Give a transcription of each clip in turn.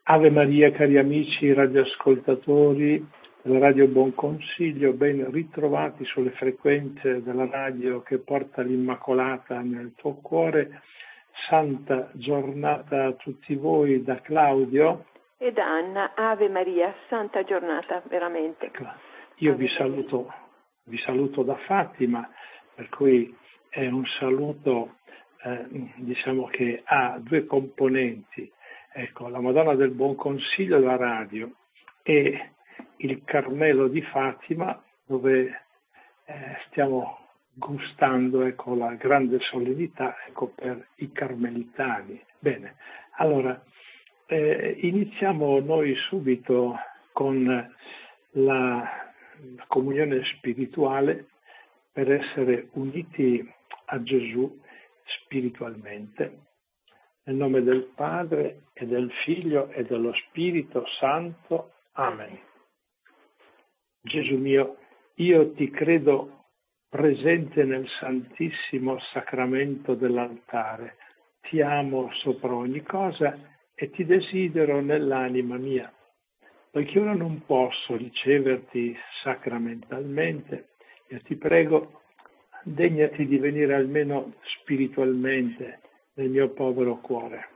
Ave Maria, cari amici radioascoltatori della Radio Buon Consiglio, ben ritrovati sulle frequenze della radio che porta l'Immacolata nel tuo cuore. Santa giornata a tutti voi da Claudio e da Anna. Ave Maria, santa giornata veramente. Io vi saluto da Fatima, per cui è un saluto diciamo che ha due componenti. Ecco, la Madonna del Buon Consiglio della radio e il Carmelo di Fatima, dove stiamo gustando la grande solennità per i carmelitani. Bene, allora iniziamo noi subito con la comunione spirituale per essere uniti a Gesù spiritualmente. Nel nome del Padre e del Figlio e dello Spirito Santo. Amen. Gesù mio, io ti credo presente nel Santissimo Sacramento dell'altare. Ti amo sopra ogni cosa e ti desidero nell'anima mia. Poiché ora non posso riceverti sacramentalmente, io ti prego, degnati di venire almeno spiritualmente nel mio povero cuore.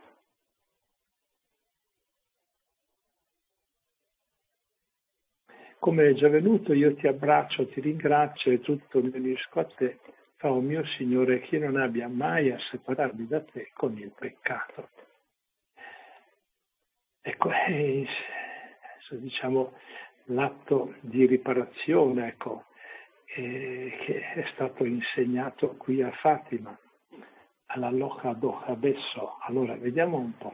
Come è già venuto, io ti abbraccio, ti ringrazio e tutto mi unisco a te, oh mio Signore, che non abbia mai a separarmi da te con il peccato. Ecco, diciamo l'atto di riparazione, che è stato insegnato qui a Fatima, alla Loca Doca Besso. Allora, vediamo un po'.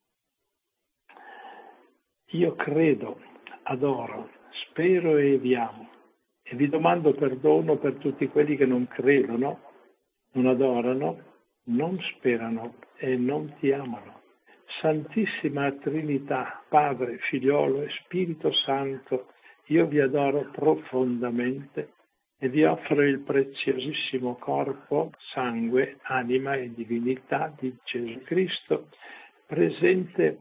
Io credo, adoro, spero e vi amo, e vi domando perdono per tutti quelli che non credono, non adorano, non sperano e non ti amano. Santissima Trinità, Padre, Figliolo e Spirito Santo, io vi adoro profondamente e vi offro il preziosissimo corpo, sangue, anima e divinità di Gesù Cristo, presente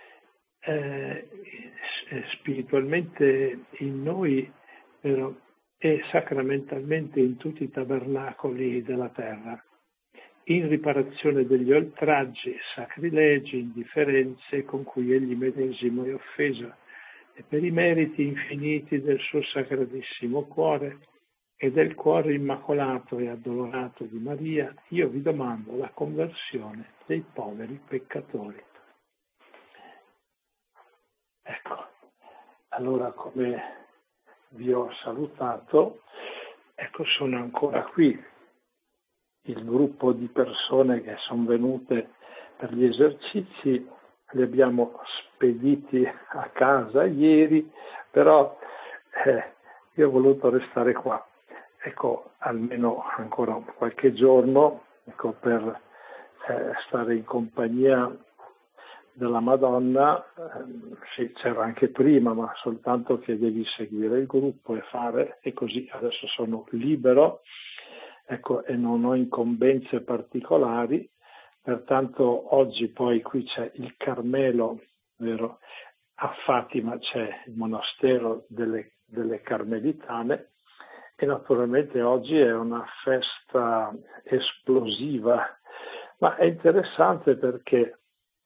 spiritualmente in noi e sacramentalmente in tutti i tabernacoli della terra, in riparazione degli oltraggi, sacrilegi, indifferenze con cui egli medesimo è offeso, e per i meriti infiniti del suo sacratissimo cuore e del cuore immacolato e addolorato di Maria, io vi domando la conversione dei poveri peccatori. Ecco, allora come vi ho salutato, sono ancora qui. Il gruppo di persone che sono venute per gli esercizi li abbiamo spediti a casa ieri, però io ho voluto restare qua, almeno ancora qualche giorno, per stare in compagnia della Madonna. Sì, c'era anche prima, ma soltanto che devi seguire il gruppo e fare, e così adesso sono libero. E non ho incombenze particolari, pertanto oggi poi qui c'è il Carmelo, vero? A Fatima c'è il monastero delle Carmelitane e naturalmente oggi è una festa esplosiva, ma è interessante perché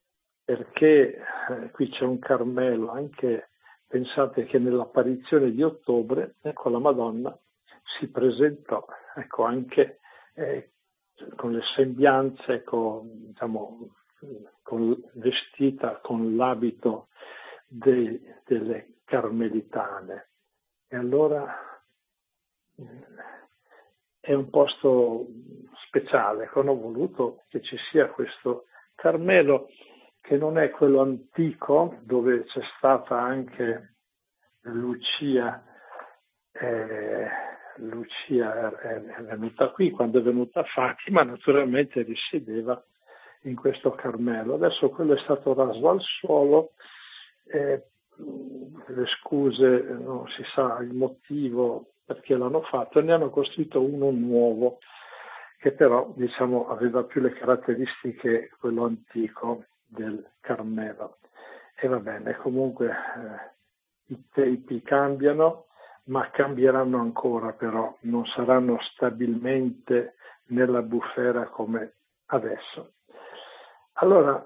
qui c'è un Carmelo, anche pensate che nell'apparizione di ottobre, la Madonna si presentò anche con le sembianze, vestita con l'abito delle Carmelitane. E allora è un posto speciale, ho voluto che ci sia questo Carmelo, che non è quello antico dove c'è stata anche Lucia è venuta qui, quando è venuta Fatima naturalmente risiedeva in questo Carmelo. Adesso quello è stato raso al suolo, le scuse, non si sa il motivo perché l'hanno fatto, e ne hanno costruito uno nuovo che però aveva più le caratteristiche quello antico del Carmelo. e va bene, comunque i tempi cambiano, ma cambieranno ancora, però non saranno stabilmente nella bufera come adesso. Allora,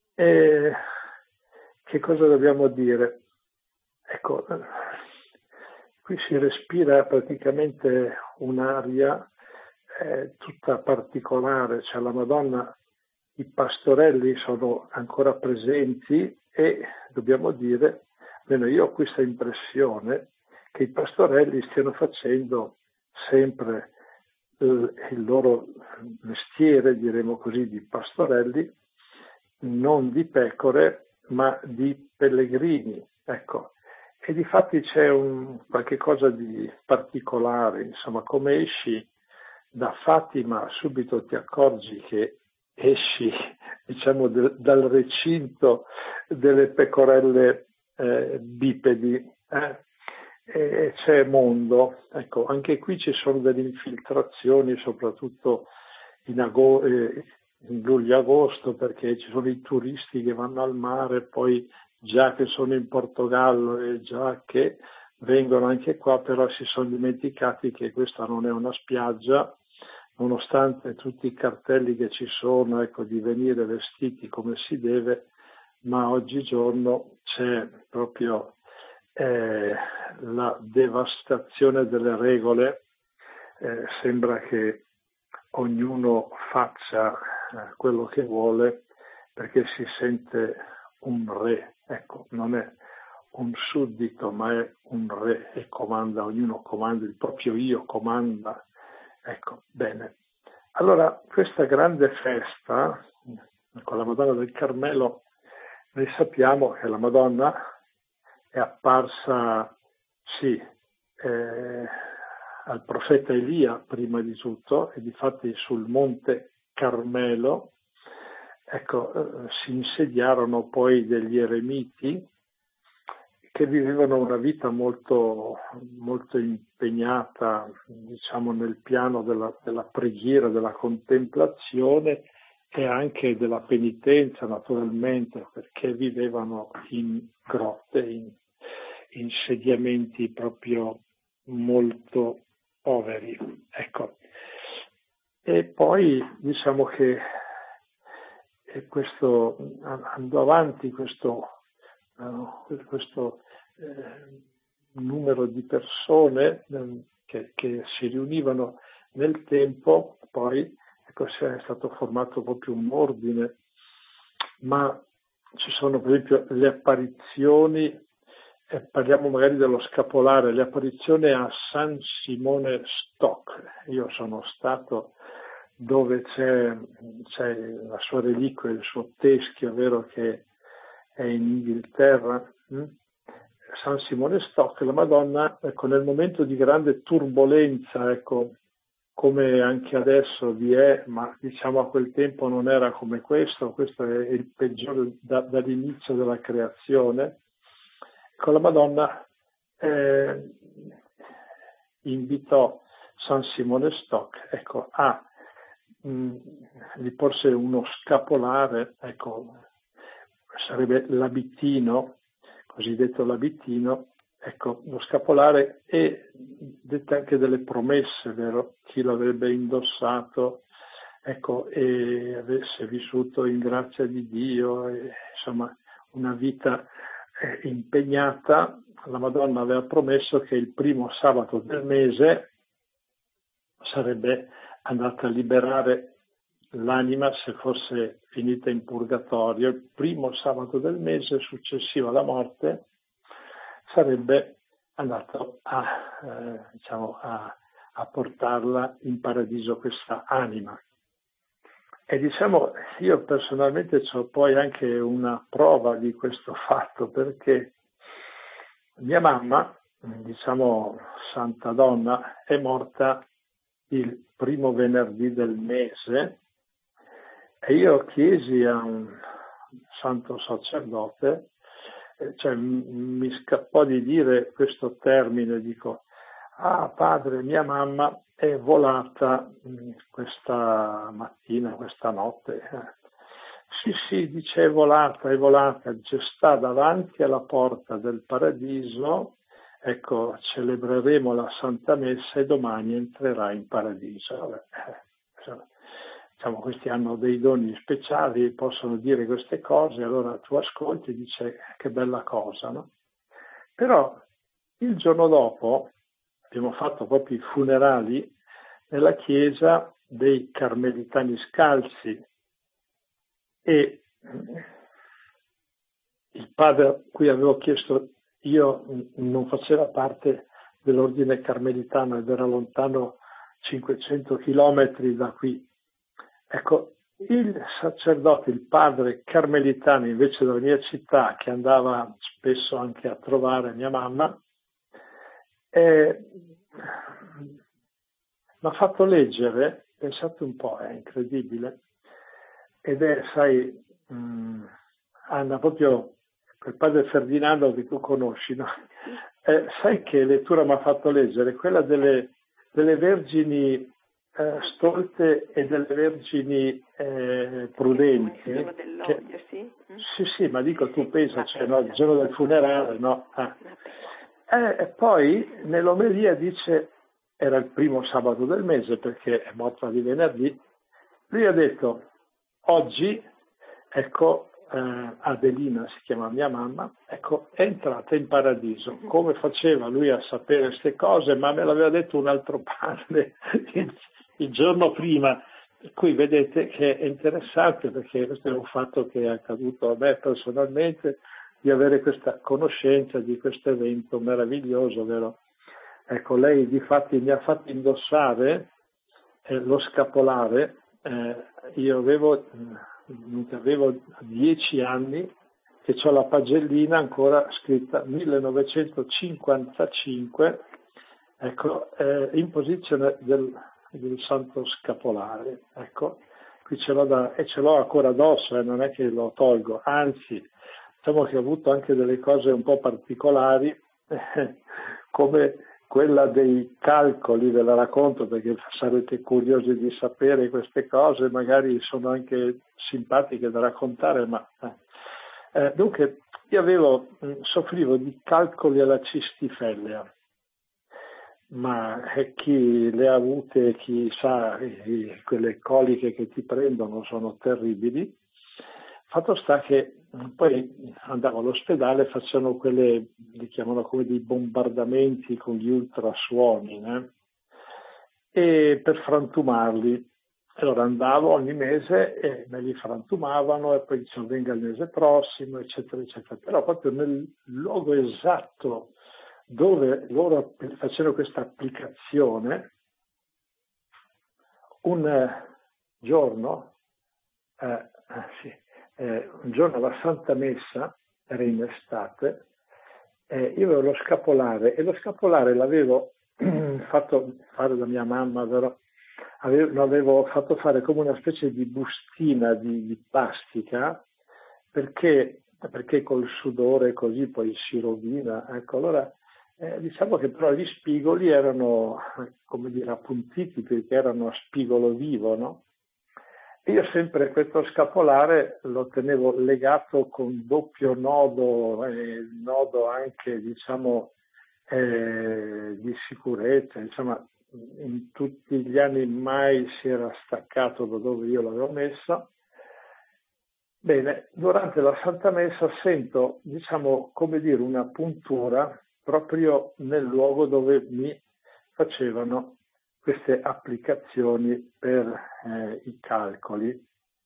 che cosa dobbiamo dire? Ecco, qui si respira praticamente un'aria tutta particolare, cioè la Madonna, i pastorelli sono ancora presenti e dobbiamo dire, almeno io ho questa impressione, che i pastorelli stiano facendo sempre il loro mestiere, diremo così, di pastorelli, non di pecore, ma di pellegrini, ecco. E difatti c'è qualche cosa di particolare, insomma, come esci da Fatima subito ti accorgi che esci, diciamo, dal recinto delle pecorelle bipedi, e c'è mondo. Ecco, anche qui ci sono delle infiltrazioni, soprattutto in luglio-agosto, perché ci sono i turisti che vanno al mare, poi già che sono in Portogallo e già che vengono anche qua, però si sono dimenticati che questa non è una spiaggia, nonostante tutti i cartelli che ci sono, ecco, di venire vestiti come si deve, ma oggigiorno c'è proprio la devastazione delle regole, sembra che ognuno faccia quello che vuole perché si sente un re, ecco, non è un suddito ma è un re e comanda, ognuno comanda, il proprio io comanda, ecco, bene. Allora questa grande festa con la Madonna del Carmelo, noi sappiamo che la Madonna è apparsa, sì, al profeta Elia prima di tutto, e difatti sul monte Carmelo, ecco, si insediarono poi degli eremiti che vivevano una vita molto, molto impegnata, diciamo, nel piano della preghiera, della contemplazione e anche della penitenza, naturalmente, perché vivevano in grotte, in insediamenti proprio molto poveri. Ecco. E poi diciamo che questo andò avanti questo numero di persone che si riunivano nel tempo, poi ecco, è stato formato proprio un ordine, ma ci sono per esempio le apparizioni, parliamo magari dello scapolare, le apparizioni a San Simone Stock. Io sono stato dove c'è la sua reliquia, il suo teschio, vero, che è in Inghilterra, San Simone Stock, la Madonna, ecco, nel momento di grande turbolenza, ecco, come anche adesso vi è, ma diciamo a quel tempo non era come questo è il peggiore dall'inizio della creazione, ecco, la Madonna invitò San Simone Stock, ecco, gli porse uno scapolare, ecco, sarebbe l'abitino, cosiddetto l'abitino, ecco, lo scapolare, e dette anche delle promesse, vero? Chi l'avrebbe indossato, ecco, e avesse vissuto in grazia di Dio, e, insomma, una vita impegnata, la Madonna aveva promesso che il primo sabato del mese sarebbe andata a liberare l'anima se fosse finita in purgatorio. Il primo sabato del mese successivo alla morte sarebbe andato a portarla in paradiso questa anima. E diciamo, io personalmente ho poi anche una prova di questo fatto, perché mia mamma, diciamo Santa Donna, è morta il primo venerdì del mese, e io chiesi a un santo sacerdote, cioè mi scappò di dire questo termine, dico: padre, mia mamma è volata questa mattina, questa notte. Sì, dice è volata, dice sta davanti alla porta del paradiso, ecco, celebreremo la Santa Messa e domani entrerà in paradiso. Vabbè, diciamo, questi hanno dei doni speciali, possono dire queste cose, allora tu ascolti e dici che bella cosa, no? Però il giorno dopo abbiamo fatto proprio i funerali nella chiesa dei Carmelitani Scalzi e il padre a cui avevo chiesto, io non faceva parte dell'ordine carmelitano ed era lontano 500 chilometri da qui. Ecco, il sacerdote, il padre carmelitano invece della mia città, che andava spesso anche a trovare mia mamma, mi ha fatto leggere, pensate un po', è incredibile, ed è, sai, Anna, proprio quel padre Ferdinando che tu conosci, no? Sai che lettura mi ha fatto leggere? Quella delle vergini stolte e delle vergini prudenti. Sì, ma dico, tu pensa, cioè, no, il giorno del funerale, no? E poi nell'omelia dice, era il primo sabato del mese perché è morta di venerdì, lui ha detto, oggi, ecco, Adelina si chiama mia mamma, ecco, è entrata in paradiso. Come faceva lui a sapere queste cose? Ma me l'aveva detto un altro padre il giorno prima. Per cui vedete che è interessante, perché questo è un fatto che è accaduto a me personalmente, di avere questa conoscenza di questo evento meraviglioso, vero? Ecco, lei difatti mi ha fatto indossare lo scapolare, io avevo 10 anni, che ho la pagellina ancora scritta 1955, ecco, in posizione del santo scapolare, ecco, qui ce l'ho e ce l'ho ancora addosso, non è che lo tolgo, anzi, diciamo che ho avuto anche delle cose un po' particolari, come quella dei calcoli, ve la racconto perché sarete curiosi di sapere queste cose, magari sono anche simpatiche da raccontare, ma dunque io soffrivo di calcoli alla cistifellea, ma chi le ha avute, chi sa, quelle coliche che ti prendono sono terribili. Fatto sta che poi andavo all'ospedale, facevano quelle, li chiamano come dei bombardamenti con gli ultrasuoni, e per frantumarli. Allora andavo ogni mese e me li frantumavano e poi dicevano venga il mese prossimo, eccetera, eccetera. Però proprio nel luogo esatto dove loro facevano questa applicazione, un giorno alla Santa Messa, era in estate, io avevo lo scapolare e lo scapolare l'avevo fatto fare da mia mamma, vero? L'avevo fatto fare come una specie di bustina di plastica, perché col sudore così poi si rovina. Ecco, allora diciamo che però gli spigoli erano, come dire, appuntiti perché erano a spigolo vivo, no? Io sempre questo scapolare lo tenevo legato con doppio nodo, nodo anche, diciamo, di sicurezza, insomma, in tutti gli anni mai si era staccato da dove io l'avevo messo. Bene, durante la Santa Messa sento, diciamo, come dire, una puntura proprio nel luogo dove mi facevano queste applicazioni per i calcoli.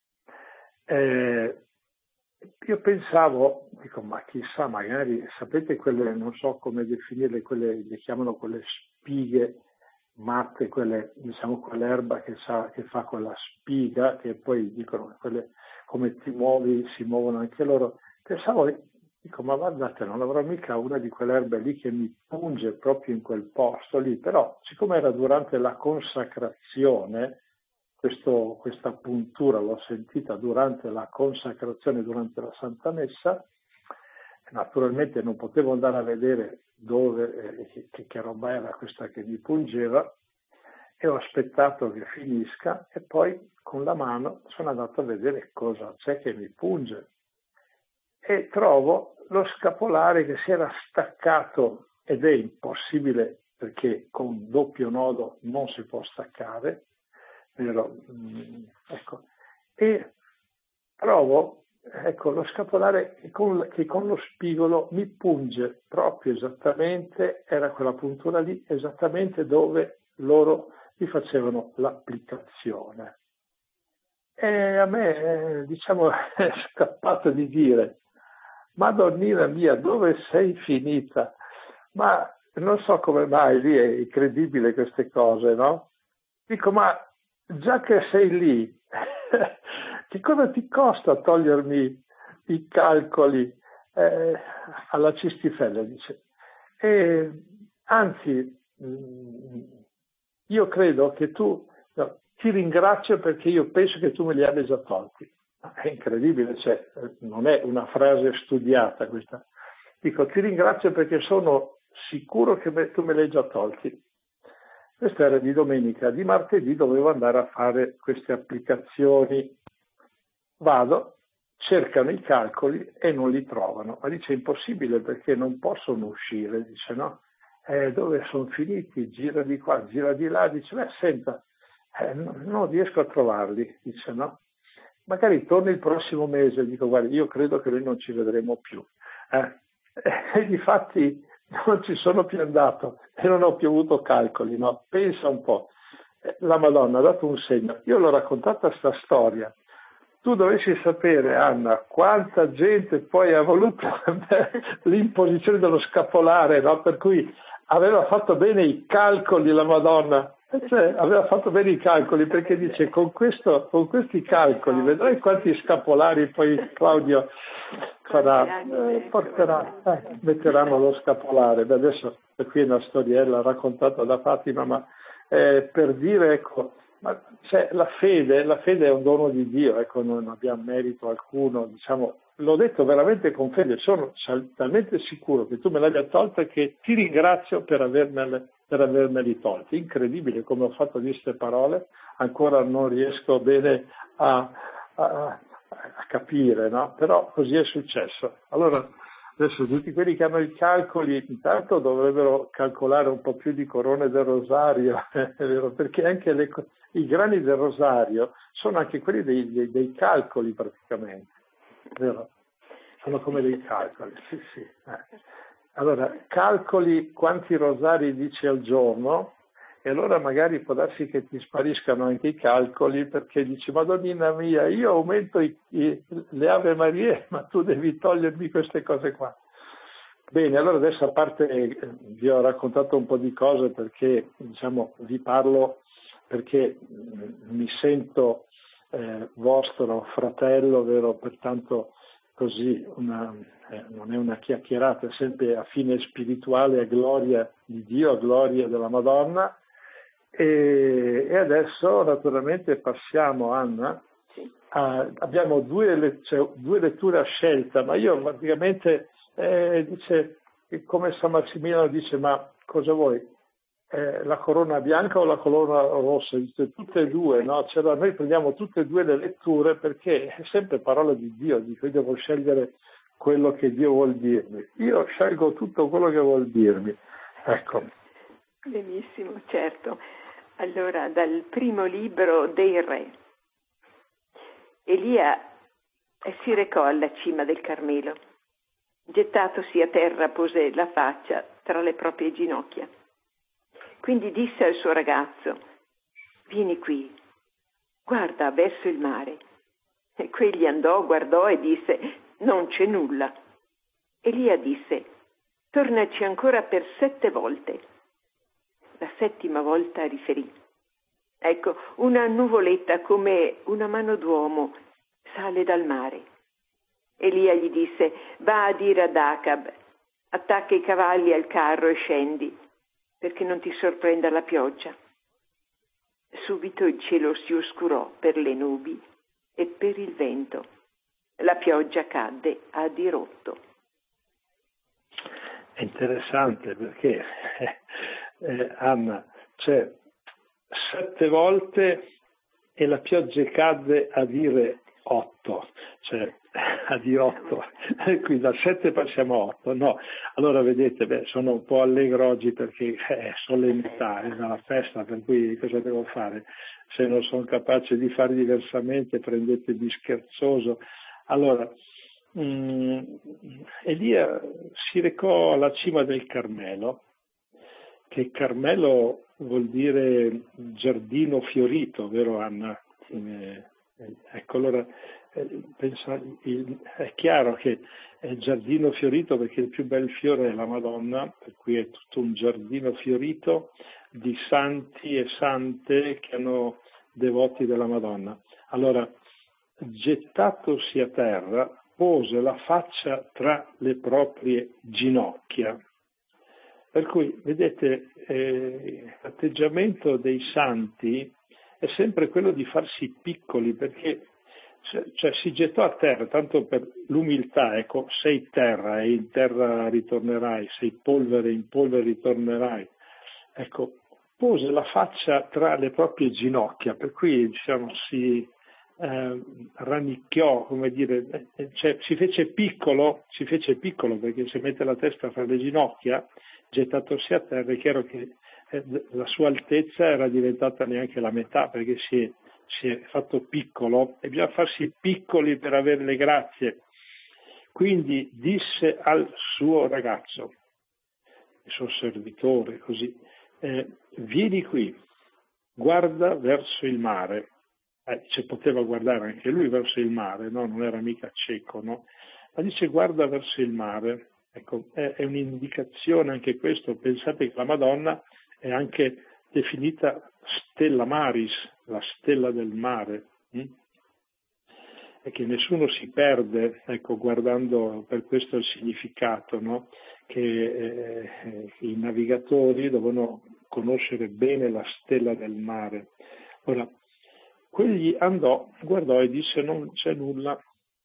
Io pensavo, dico, ma chissà, magari, sapete quelle, non so come definirle, quelle, le chiamano quelle spighe matte, quelle, diciamo, quell'erba che fa quella spiga, che poi dicono quelle, come ti muovi, si muovono anche loro. Pensavo, dico, ma guardate, non avrò mica una di quelle erbe lì che mi punge proprio in quel posto lì, però siccome era durante la consacrazione, questa puntura l'ho sentita durante la consacrazione, durante la Santa Messa, naturalmente non potevo andare a vedere dove, che roba era questa che mi pungeva, e ho aspettato che finisca e poi con la mano sono andato a vedere cosa c'è che mi punge e trovo lo scapolare che si era staccato ed è impossibile perché con doppio nodo non si può staccare, vero? Ecco. E trovo lo scapolare che con lo spigolo mi punge proprio esattamente, era quella puntura lì, esattamente dove loro mi facevano l'applicazione. E a me, diciamo, è scappato di dire, Madonnina mia, dove sei finita? Ma non so come mai, lì è incredibile queste cose, no? Dico, ma già che sei lì, che cosa ti costa togliermi i calcoli alla cistifellea? Dice. E, anzi, io credo che tu, no, ti ringrazio perché io penso che tu me li abbia già tolti. È incredibile, cioè, non è una frase studiata questa. Dico, ti ringrazio perché sono sicuro che tu me li hai già tolti. Questa era di domenica, di martedì dovevo andare a fare queste applicazioni. Vado, cercano i calcoli e non li trovano. Ma dice, è impossibile perché non possono uscire. Dice, no, dove sono finiti? Gira di qua, gira di là. Dice, beh, senta, non riesco a trovarli. Dice, no. Magari torni il prossimo mese. Dico, guarda, io credo che noi non ci vedremo più. E difatti non ci sono più andato e non ho più avuto calcoli, no? Pensa un po'. La Madonna ha dato un segno. Io l'ho raccontata sta storia. Tu dovessi sapere, Anna, quanta gente poi ha voluto l'imposizione dello scapolare, no? Per cui aveva fatto bene i calcoli la Madonna. Cioè, aveva fatto bene i calcoli perché dice con questi calcoli vedrai quanti scapolari poi Claudio farà, metteranno lo scapolare. Beh, adesso qui è una storiella raccontata da Fatima, ma per dire, ecco, ma cioè, la fede è un dono di Dio, ecco, non abbiamo merito alcuno, diciamo, l'ho detto veramente con fede, sono talmente sicuro che tu me l'abbia tolta che ti ringrazio per avermeli tolti. Incredibile come ho fatto di queste parole, ancora non riesco bene a capire, no? Però così è successo. Allora, adesso tutti quelli che hanno i calcoli, intanto dovrebbero calcolare un po' più di corone del rosario, è vero? Perché anche i grani del rosario sono anche quelli dei calcoli praticamente, vero? Sono come dei calcoli, sì, sì. Allora, calcoli quanti rosari dici al giorno e allora magari può darsi che ti spariscano anche i calcoli perché dici, Madonnina mia, io aumento le Ave Marie, ma tu devi togliermi queste cose qua. Bene, allora adesso a parte vi ho raccontato un po' di cose perché, diciamo, vi parlo perché mi sento vostro fratello, vero? Pertanto così non è una chiacchierata, è sempre a fine spirituale, a gloria di Dio, a gloria della Madonna. E adesso naturalmente passiamo, Anna, abbiamo due letture a scelta, ma io praticamente dice, come San Massimiliano dice, ma cosa vuoi? La corona bianca o la corona rossa? Dice, tutte e due, no? Cioè, noi prendiamo tutte e due le letture perché è sempre parola di Dio, dico, io devo scegliere quello che Dio vuol dirmi. Io scelgo tutto quello che vuol dirmi. Ecco. Benissimo, certo. Allora, dal primo libro dei Re. Elia si recò alla cima del Carmelo. Gettatosi a terra, pose la faccia tra le proprie ginocchia. Quindi disse al suo ragazzo, vieni qui, guarda verso il mare. E quegli andò, guardò e disse, non c'è nulla. Elia disse, tornaci ancora per 7 volte. La 7ª volta riferì, ecco, una nuvoletta come una mano d'uomo sale dal mare. Elia gli disse, va a dire ad Acab, attacca i cavalli al carro e scendi, perché non ti sorprenda la pioggia. Subito il cielo si oscurò per le nubi e per il vento. La pioggia cadde a dirotto. È interessante perché, Anna, cioè, 7 volte e la pioggia cadde a dire 8, cioè a dire 8, qui da 7 passiamo a 8, no. Allora vedete, sono un po' allegro oggi perché è solennità, è una festa, per cui cosa devo fare? Se non sono capace di fare diversamente, prendetemi scherzoso. Allora, Elia si recò alla cima del Carmelo, che Carmelo vuol dire giardino fiorito, vero Anna? Ecco, allora è chiaro che è giardino fiorito perché il più bel fiore è la Madonna, per cui è tutto un giardino fiorito di santi e sante che hanno devoti della Madonna. Allora, gettatosi a terra, pose la faccia tra le proprie ginocchia. Per cui, vedete, l'atteggiamento dei santi è sempre quello di farsi piccoli, perché cioè, si gettò a terra, tanto per l'umiltà, ecco, sei terra e in terra ritornerai, sei polvere e in polvere ritornerai. Ecco, pose la faccia tra le proprie ginocchia, per cui diciamo si rannicchiò, come dire, cioè, si fece piccolo perché se mette la testa fra le ginocchia, gettatosi a terra, è chiaro che la sua altezza era diventata neanche la metà, perché si è fatto piccolo e bisogna farsi piccoli per avere le grazie. Quindi disse al suo ragazzo, il suo servitore, così, vieni qui, guarda verso il mare. Poteva guardare anche lui verso il mare, no? Non era mica cieco, no? Ma dice guarda verso il mare. Ecco, è un'indicazione anche questo. Pensate che la Madonna è anche definita stella maris, la stella del mare, e che nessuno si perde, ecco, guardando, per questo il significato, no? Che i navigatori devono conoscere bene la stella del mare. Ora, quegli andò, guardò e disse non c'è nulla.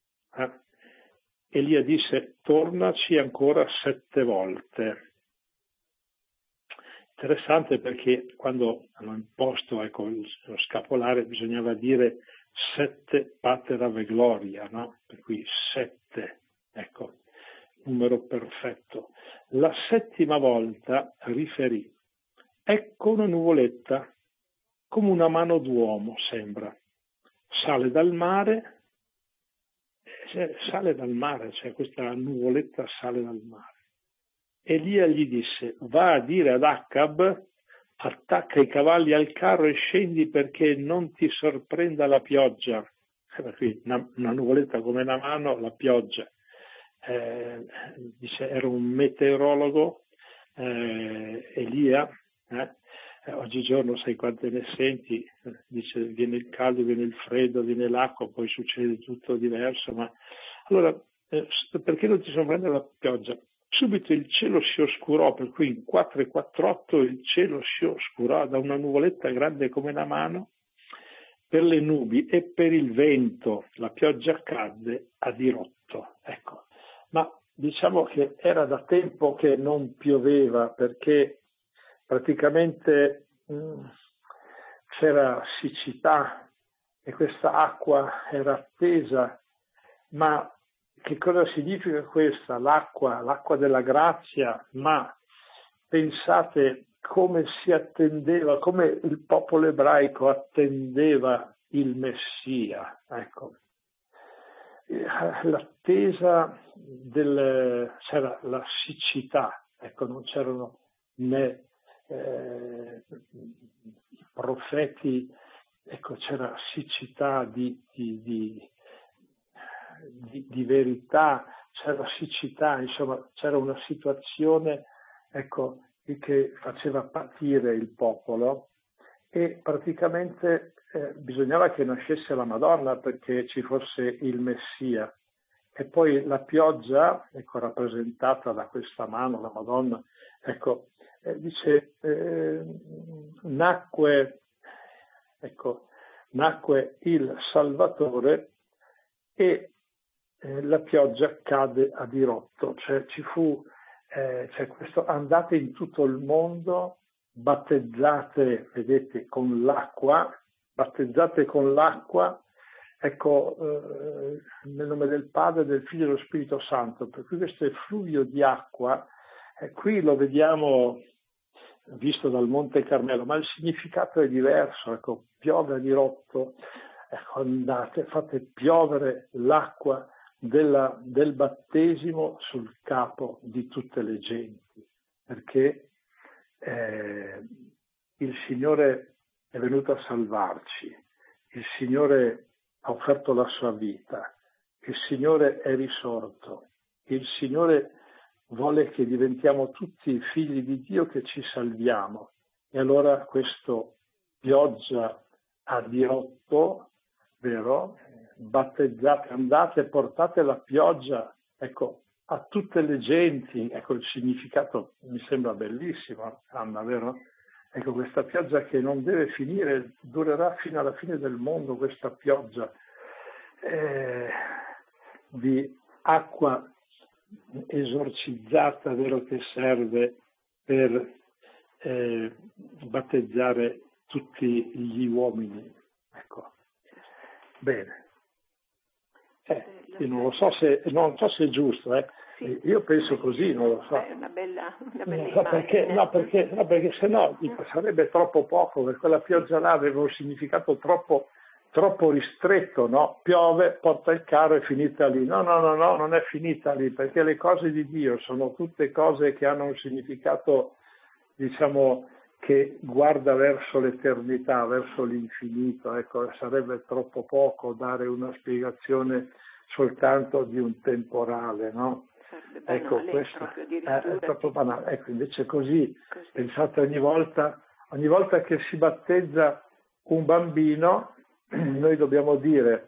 Elia disse tornaci ancora 7 volte. Interessante perché quando hanno imposto lo scapolare bisognava dire 7 pater ave gloria, no? Per cui 7, ecco, numero perfetto. La 7ª volta riferì, ecco una nuvoletta, come una mano d'uomo sembra, sale dal mare, cioè questa nuvoletta sale dal mare. Elia gli disse, va a dire ad Acab, attacca i cavalli al carro e scendi perché non ti sorprenda la pioggia. Qui una nuvoletta come una mano, la pioggia. Dice, era un meteorologo, Elia, oggigiorno sai quante ne senti, dice viene il caldo, viene il freddo, viene l'acqua, poi succede tutto diverso, ma allora perché non ti sorprende la pioggia? Subito il cielo si oscurò, per cui in 4:48 il cielo si oscurò da una nuvoletta grande come una mano per le nubi e per il vento, la pioggia cadde a dirotto. Ecco. Ma diciamo che era da tempo che non pioveva perché praticamente c'era siccità e questa acqua era attesa, ma che cosa significa questa? L'acqua della grazia, ma pensate come si attendeva, come il popolo ebraico attendeva il Messia, ecco. L'attesa c'era la siccità, ecco, non c'erano né i profeti, ecco, c'era siccità di verità, c'era siccità, insomma, c'era una situazione, ecco, che faceva patire il popolo e praticamente bisognava che nascesse la Madonna perché ci fosse il Messia. E poi la pioggia, ecco, rappresentata da questa mano, la Madonna, ecco, dice, nacque il Salvatore e la pioggia cade a dirotto, cioè ci fu, questo andate in tutto il mondo battezzate, vedete, con l'acqua, ecco, nel nome del Padre, del Figlio e dello Spirito Santo. Per cui questo effluvio di acqua, qui lo vediamo visto dal Monte Carmelo, ma il significato è diverso. Ecco, piove a dirotto, ecco, andate, fate piovere l'acqua del battesimo sul capo di tutte le genti, perché il Signore è venuto a salvarci, il Signore ha offerto la sua vita, il Signore è risorto, il Signore vuole che diventiamo tutti figli di Dio, che ci salviamo. E allora questo pioggia a dirotto, vero? Battezzate, andate, portate la pioggia, ecco, a tutte le genti. Ecco, il significato mi sembra bellissimo, Anna, vero? Ecco, questa pioggia che non deve finire, durerà fino alla fine del mondo, questa pioggia di acqua esorcizzata, vero, che serve per battezzare tutti gli uomini. Ecco. Bene. Io non so se è giusto, Sì. Io penso così, non lo so. È una bella perché se no sarebbe troppo poco, perché quella pioggia là aveva un significato troppo ristretto, no? Piove, porta il carro, è finita lì. No, non è finita lì, perché le cose di Dio sono tutte cose che hanno un significato, diciamo, che guarda verso l'eternità, verso l'infinito. Ecco, sarebbe troppo poco dare una spiegazione soltanto di un temporale, no? Banale, ecco, questo è troppo banale. Ecco, invece così, pensate, ogni volta che si battezza un bambino, noi dobbiamo dire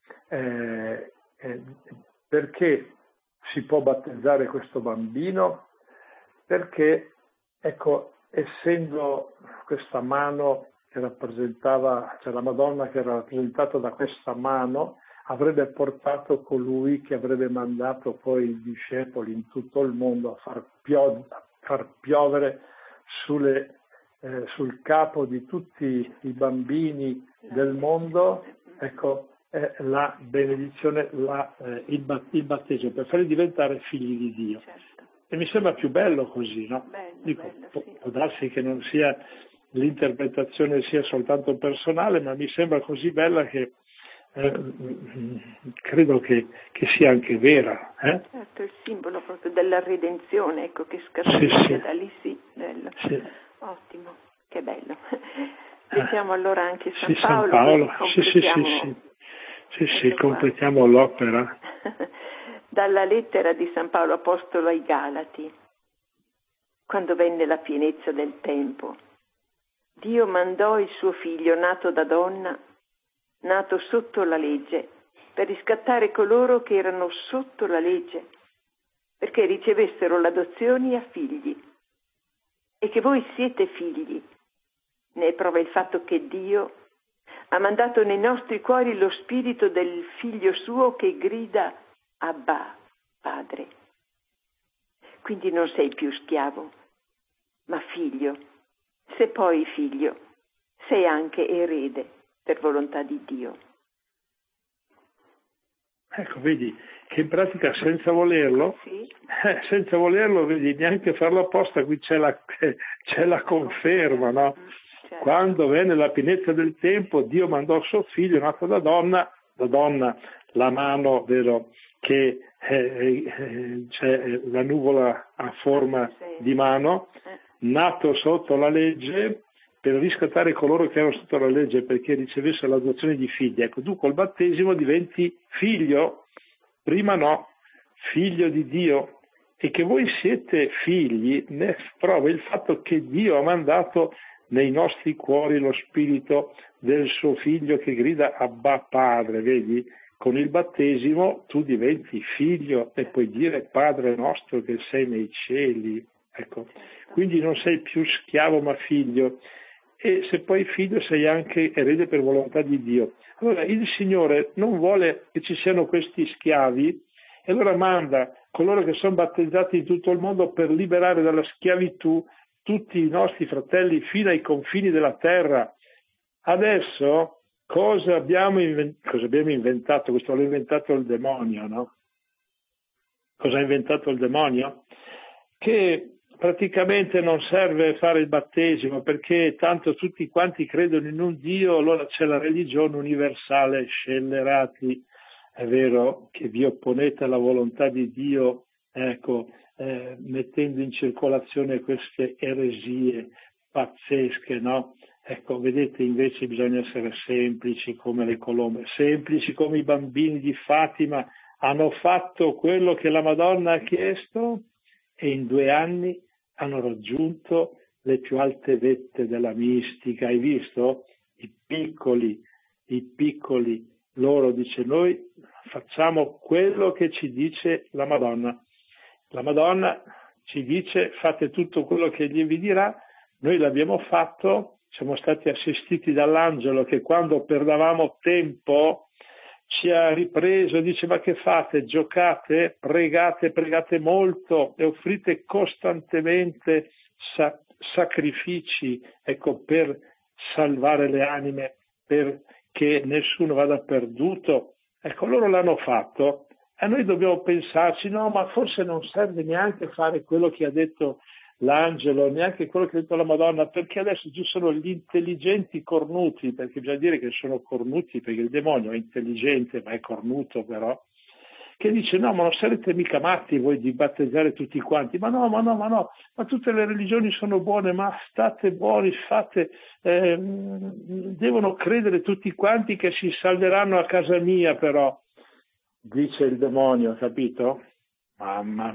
perché si può battezzare questo bambino, perché, ecco, essendo questa mano che rappresentava, cioè la Madonna che era rappresentata da questa mano, avrebbe portato colui che avrebbe mandato poi i discepoli in tutto il mondo a far piovere sul capo di tutti i bambini del mondo, ecco, la benedizione, il battesimo, per farli diventare figli di Dio. Certo. E mi sembra più bello così, no? Bello, può darsi che non sia, l'interpretazione sia soltanto personale, ma mi sembra così bella che credo che sia anche vera. Certo, il simbolo proprio della redenzione, ecco, che scaturisce da lì, bello. Sì. Ottimo, che bello. Leggiamo allora anche San Paolo. Completiamo l'opera. Dalla lettera di San Paolo Apostolo ai Galati. Quando venne la pienezza del tempo, Dio mandò il suo figlio nato da donna, nato sotto la legge, per riscattare coloro che erano sotto la legge, perché ricevessero l'adozione a figli. E che voi siete figli, ne prova il fatto che Dio ha mandato nei nostri cuori lo spirito del figlio suo che grida Abba, Padre. Quindi non sei più schiavo, ma figlio. Se poi figlio, sei anche erede per volontà di Dio. Ecco, vedi che in pratica senza volerlo, vedi, neanche farlo apposta, qui c'è la conferma, no? Certo. Quando venne la pienezza del tempo, Dio mandò suo figlio nato da donna, la mano, vero, che c'è la nuvola a forma di mano, nato sotto la legge, per riscattare coloro che erano sotto la legge, perché ricevesse l'adozione di figli. Ecco, tu col battesimo diventi figlio, prima no, figlio di Dio, e che voi siete figli ne prova il fatto che Dio ha mandato nei nostri cuori lo spirito del suo figlio che grida Abba Padre, vedi? Con il battesimo tu diventi figlio e puoi dire Padre nostro che sei nei cieli, ecco. Quindi non sei più schiavo ma figlio, e se poi figlio sei anche erede per volontà di Dio. Allora il Signore non vuole che ci siano questi schiavi, e allora manda coloro che sono battezzati in tutto il mondo per liberare dalla schiavitù tutti i nostri fratelli fino ai confini della terra. Adesso cosa abbiamo inventato? Questo l'ha inventato il demonio, no? Cosa ha inventato il demonio? Che praticamente non serve fare il battesimo, perché tanto tutti quanti credono in un Dio, allora c'è la religione universale. Scellerati, è vero che vi opponete alla volontà di Dio, ecco, mettendo in circolazione queste eresie pazzesche, no? Ecco, vedete, invece bisogna essere semplici come le colombe, semplici come i bambini di Fatima. Hanno fatto quello che la Madonna ha chiesto e in 2 anni hanno raggiunto le più alte vette della mistica. Hai visto? I piccoli, loro, dice, noi facciamo quello che ci dice la Madonna. La Madonna ci dice fate tutto quello che egli vi dirà, noi l'abbiamo fatto, siamo stati assistiti dall'angelo che quando perdavamo tempo ci ha ripreso, dice ma che fate? Giocate, pregate molto e offrite costantemente sacrifici, ecco, per salvare le anime, perché nessuno vada perduto. Ecco, loro l'hanno fatto e noi dobbiamo pensarci, no, ma forse non serve neanche fare quello che ha detto l'angelo, neanche quello che ha detto la Madonna, perché adesso ci sono gli intelligenti cornuti, perché bisogna dire che sono cornuti, perché il demonio è intelligente ma è cornuto però, che dice no, ma non sarete mica matti voi di battezzare tutti quanti, ma tutte le religioni sono buone, ma state buoni, fate, devono credere tutti quanti che si salveranno a casa mia però, dice il demonio, capito? Mamma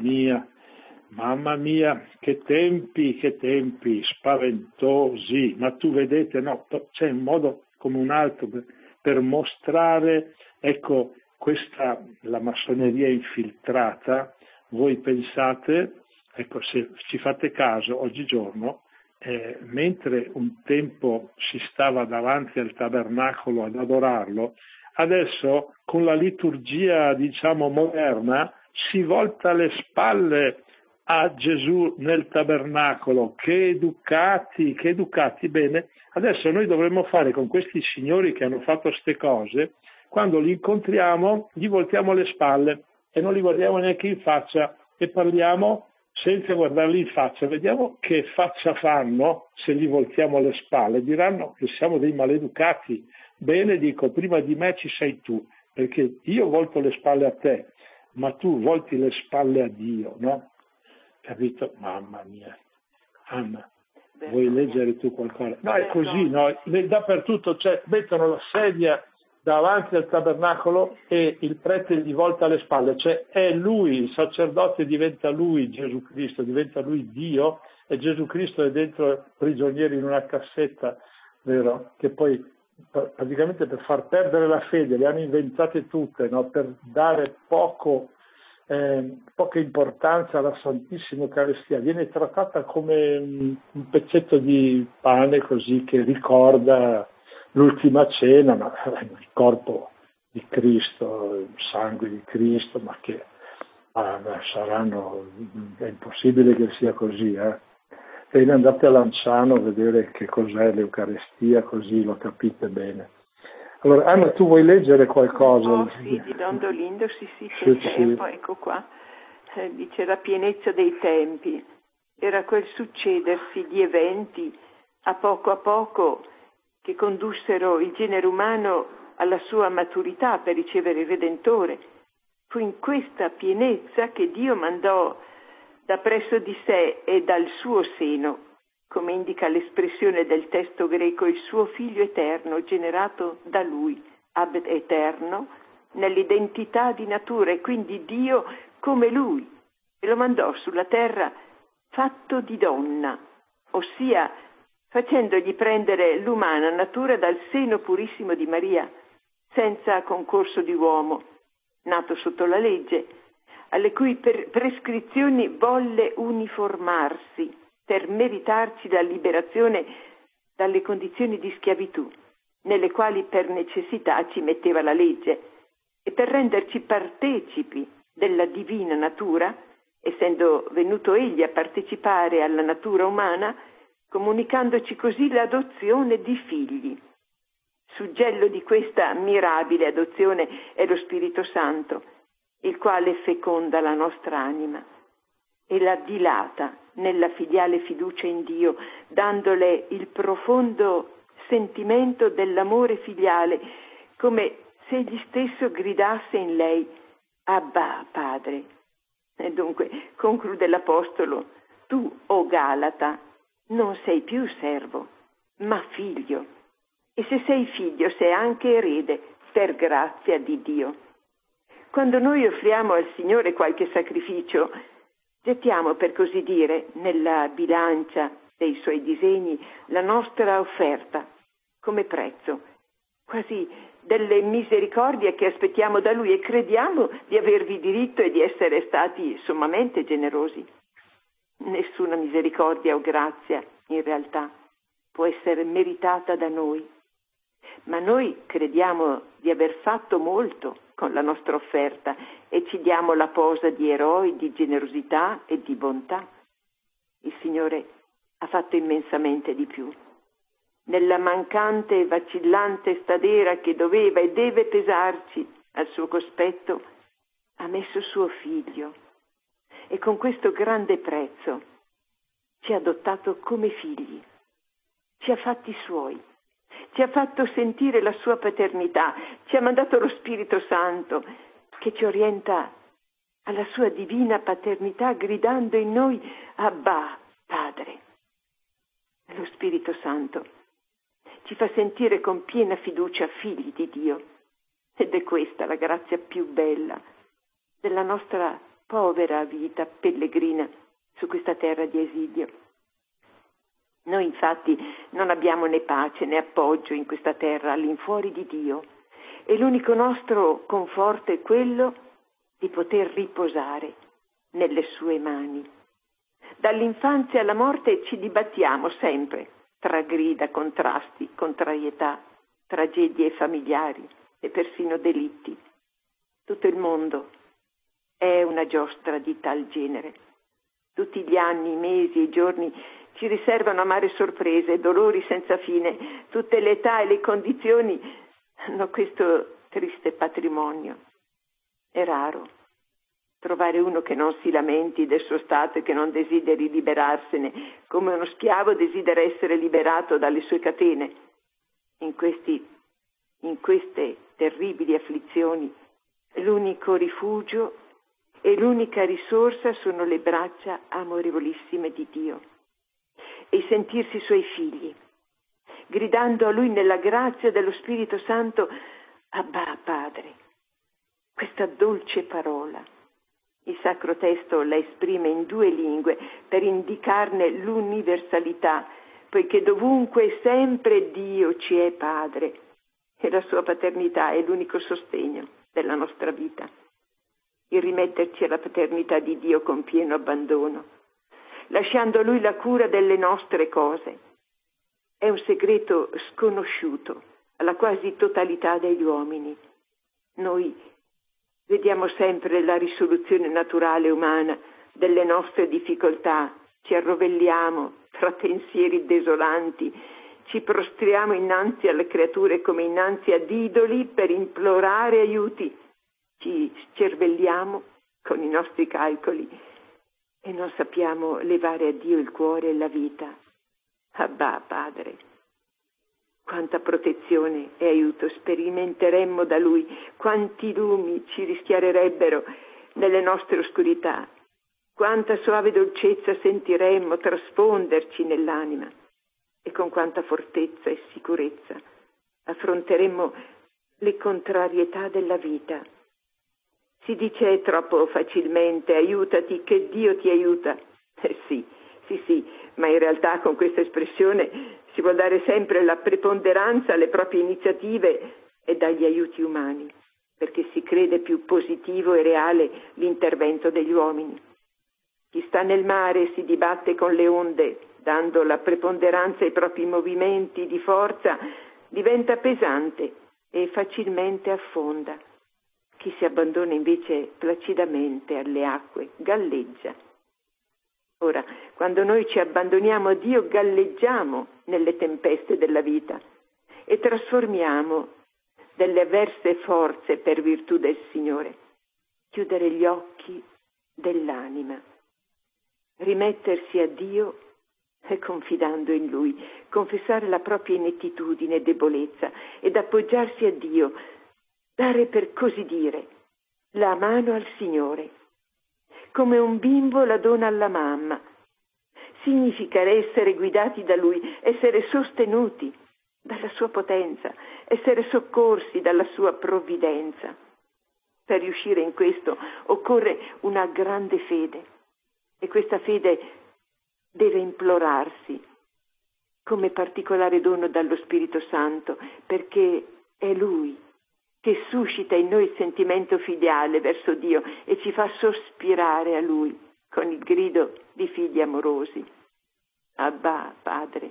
mia, che tempi spaventosi, ma tu vedete, no, c'è un modo come un altro per mostrare, ecco, la massoneria infiltrata. Voi pensate, ecco, se ci fate caso, oggigiorno, mentre un tempo si stava davanti al tabernacolo ad adorarlo, adesso con la liturgia, diciamo, moderna, si volta le spalle a Gesù nel tabernacolo. Che educati, bene. Adesso noi dovremmo fare con questi signori che hanno fatto ste cose, quando li incontriamo gli voltiamo le spalle e non li guardiamo neanche in faccia e parliamo senza guardarli in faccia, vediamo che faccia fanno se gli voltiamo le spalle. Diranno che siamo dei maleducati. Bene, dico, prima di me ci sei tu, perché io volto le spalle a te, ma tu volti le spalle a Dio, no? Capito? Mamma mia. Anna, vuoi leggere tu qualcosa? No, è così, no? Dappertutto, cioè, mettono la sedia davanti al tabernacolo e il prete gli volta le spalle, cioè è lui, il sacerdote diventa lui, Gesù Cristo, diventa lui Dio, e Gesù Cristo è dentro prigioniero in una cassetta, vero? Che poi praticamente per far perdere la fede le hanno inventate tutte, no? Per dare poca importanza alla Santissima Eucaristia, viene trattata come un pezzetto di pane così che ricorda l'ultima cena, ma il corpo di Cristo, il sangue di Cristo, ma che è impossibile che sia così, E andate a Lanciano a vedere che cos'è l'Eucaristia, così lo capite bene. Allora, Anna, tu vuoi leggere qualcosa? Oh, sì, di Don Dolindo, sì, c'è il tempo, ecco qua. Dice la pienezza dei tempi. Era quel succedersi di eventi a poco che condussero il genere umano alla sua maturità per ricevere il Redentore. Fu in questa pienezza che Dio mandò da presso di sé e dal suo seno, come indica l'espressione del testo greco, il suo figlio eterno, generato da lui, ab eterno, nell'identità di natura, e quindi Dio come lui, e lo mandò sulla terra fatto di donna, ossia facendogli prendere l'umana natura dal seno purissimo di Maria, senza concorso di uomo, nato sotto la legge, alle cui prescrizioni volle uniformarsi per meritarci la liberazione dalle condizioni di schiavitù, nelle quali per necessità ci metteva la legge, e per renderci partecipi della divina natura, essendo venuto egli a partecipare alla natura umana, comunicandoci così l'adozione di figli. Suggello di questa mirabile adozione è lo Spirito Santo, il quale feconda la nostra anima e la dilata nella filiale fiducia in Dio, dandole il profondo sentimento dell'amore filiale, come se egli stesso gridasse in lei: Abba, Padre. E dunque, conclude l'Apostolo, tu, o Galata, non sei più servo, ma figlio. E se sei figlio, sei anche erede, per grazia di Dio. Quando noi offriamo al Signore qualche sacrificio, gettiamo, per così dire, nella bilancia dei Suoi disegni la nostra offerta come prezzo, quasi delle misericordie che aspettiamo da Lui, e crediamo di avervi diritto e di essere stati sommamente generosi. Nessuna misericordia o grazia, in realtà, può essere meritata da noi, ma noi crediamo di aver fatto molto con la nostra offerta e ci diamo la posa di eroi di generosità e di bontà. Il Signore ha fatto immensamente di più. Nella mancante e vacillante stadera che doveva e deve pesarci al suo cospetto, ha messo suo figlio e con questo grande prezzo ci ha adottato come figli, ci ha fatti suoi, ci ha fatto sentire la sua paternità, ci ha mandato lo Spirito Santo che ci orienta alla sua divina paternità, gridando in noi: Abba, Padre. Lo Spirito Santo ci fa sentire con piena fiducia figli di Dio, ed è questa la grazia più bella della nostra povera vita pellegrina su questa terra di esilio. Noi infatti non abbiamo né pace né appoggio in questa terra all'infuori di Dio, e l'unico nostro conforto è quello di poter riposare nelle sue mani. Dall'infanzia alla morte ci dibattiamo sempre tra grida, contrasti, contrarietà, tragedie familiari e persino delitti. Tutto il mondo è una giostra di tal genere. Tutti gli anni, i mesi e i giorni ci riservano amare sorprese, dolori senza fine. Tutte le età e le condizioni hanno questo triste patrimonio. È raro trovare uno che non si lamenti del suo stato e che non desideri liberarsene, come uno schiavo desidera essere liberato dalle sue catene. In queste terribili afflizioni, l'unico rifugio e l'unica risorsa sono le braccia amorevolissime di Dio e il sentirsi suoi figli, gridando a Lui nella grazia dello Spirito Santo: Abba, Padre. Questa dolce parola, il Sacro Testo la esprime in 2 lingue per indicarne l'universalità, poiché dovunque e sempre Dio ci è Padre e la sua paternità è l'unico sostegno della nostra vita. Il rimetterci alla paternità di Dio con pieno abbandono, lasciando a Lui la cura delle nostre cose, è un segreto sconosciuto alla quasi totalità degli uomini. Noi vediamo sempre la risoluzione naturale umana delle nostre difficoltà, ci arrovelliamo tra pensieri desolanti, ci prostriamo innanzi alle creature come innanzi ad idoli per implorare aiuti, ci scervelliamo con i nostri calcoli e non sappiamo levare a Dio il cuore e la vita. Abba, Padre. Quanta protezione e aiuto sperimenteremmo da Lui, quanti lumi ci rischiarerebbero nelle nostre oscurità, quanta suave dolcezza sentiremmo trasfonderci nell'anima e con quanta fortezza e sicurezza affronteremmo le contrarietà della vita. Si dice troppo facilmente: aiutati che Dio ti aiuta. Sì, ma in realtà con questa espressione si vuol dare sempre la preponderanza alle proprie iniziative e dagli aiuti umani, perché si crede più positivo e reale l'intervento degli uomini. Chi sta nel mare si dibatte con le onde, dando la preponderanza ai propri movimenti di forza, diventa pesante e facilmente affonda. Chi si abbandona invece placidamente alle acque galleggia. Ora, quando noi ci abbandoniamo a Dio, galleggiamo nelle tempeste della vita e trasformiamo delle avverse forze per virtù del Signore. Chiudere gli occhi dell'anima, rimettersi a Dio e confidando in Lui, confessare la propria inettitudine e debolezza ed appoggiarsi a Dio, dare per così dire la mano al Signore, come un bimbo la dona alla mamma. Significa essere guidati da Lui, essere sostenuti dalla sua potenza, essere soccorsi dalla sua provvidenza. Per riuscire in questo occorre una grande fede e questa fede deve implorarsi come particolare dono dallo Spirito Santo, perché è Lui che suscita in noi il sentimento filiale verso Dio e ci fa sospirare a Lui con il grido di figli amorosi. Abba, Padre,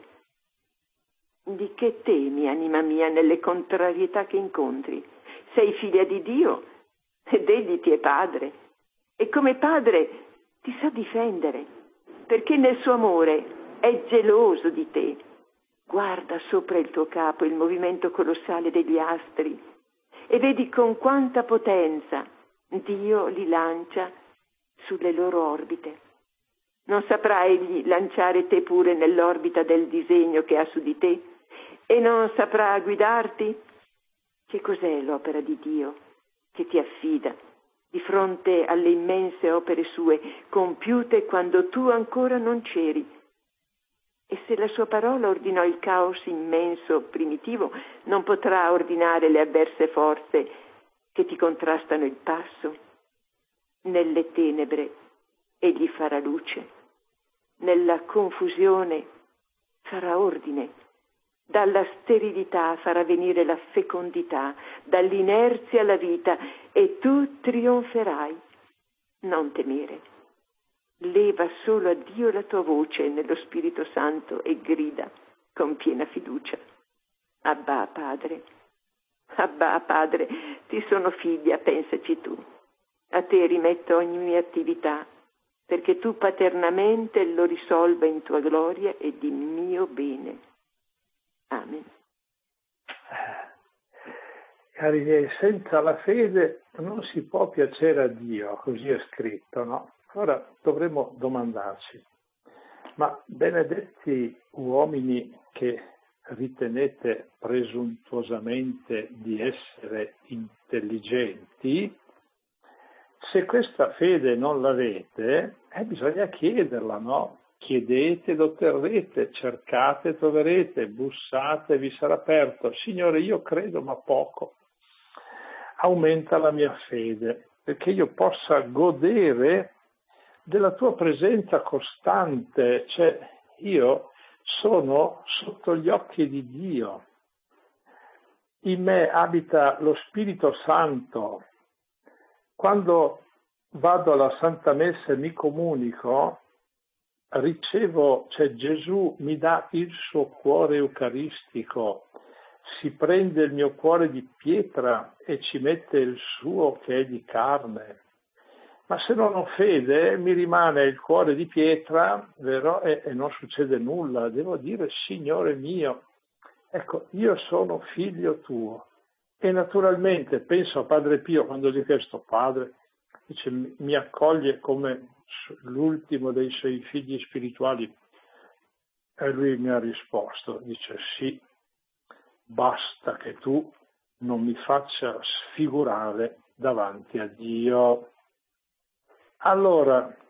di che temi, anima mia, nelle contrarietà che incontri? Sei figlia di Dio ed Egli ti è Padre e come Padre ti sa difendere, perché nel suo amore è geloso di te. Guarda sopra il tuo capo il movimento colossale degli astri e vedi con quanta potenza Dio li lancia sulle loro orbite. Non saprà egli lanciare te pure nell'orbita del disegno che ha su di te? E non saprà guidarti? Che cos'è l'opera di Dio che ti affida di fronte alle immense opere sue, compiute quando tu ancora non c'eri? E se la sua parola ordinò il caos immenso primitivo, non potrà ordinare le avverse forze che ti contrastano il passo? Nelle tenebre egli farà luce, nella confusione farà ordine, dalla sterilità farà venire la fecondità, dall'inerzia la vita, e tu trionferai. Non temere. Leva solo a Dio la tua voce nello Spirito Santo e grida con piena fiducia. Abba, Padre. Abba, Padre, ti sono figlia, pensaci tu. A te rimetto ogni mia attività, perché tu paternamente lo risolva in tua gloria e di mio bene. Amen. Cari miei, senza la fede non si può piacere a Dio, così è scritto, no? Ora dovremmo domandarci, ma benedetti uomini che ritenete presuntuosamente di essere intelligenti, se questa fede non l'avete, bisogna chiederla, no? Chiedete ed otterrete, cercate e troverete, bussate e vi sarà aperto. Signore, io credo ma poco. Aumenta la mia fede, perché io possa godere della tua presenza costante, cioè io sono sotto gli occhi di Dio. In me abita lo Spirito Santo. Quando vado alla Santa Messa e mi comunico, ricevo, cioè Gesù mi dà il suo cuore eucaristico, si prende il mio cuore di pietra e ci mette il suo che è di carne. Ma se non ho fede mi rimane il cuore di pietra, vero? E non succede nulla. Devo dire, Signore mio, ecco, io sono figlio tuo. E naturalmente penso a Padre Pio quando gli ho chiesto, Padre, dice, mi accoglie come l'ultimo dei suoi figli spirituali. E lui mi ha risposto, dice, sì, basta che tu non mi faccia sfigurare davanti a Dio. Allora,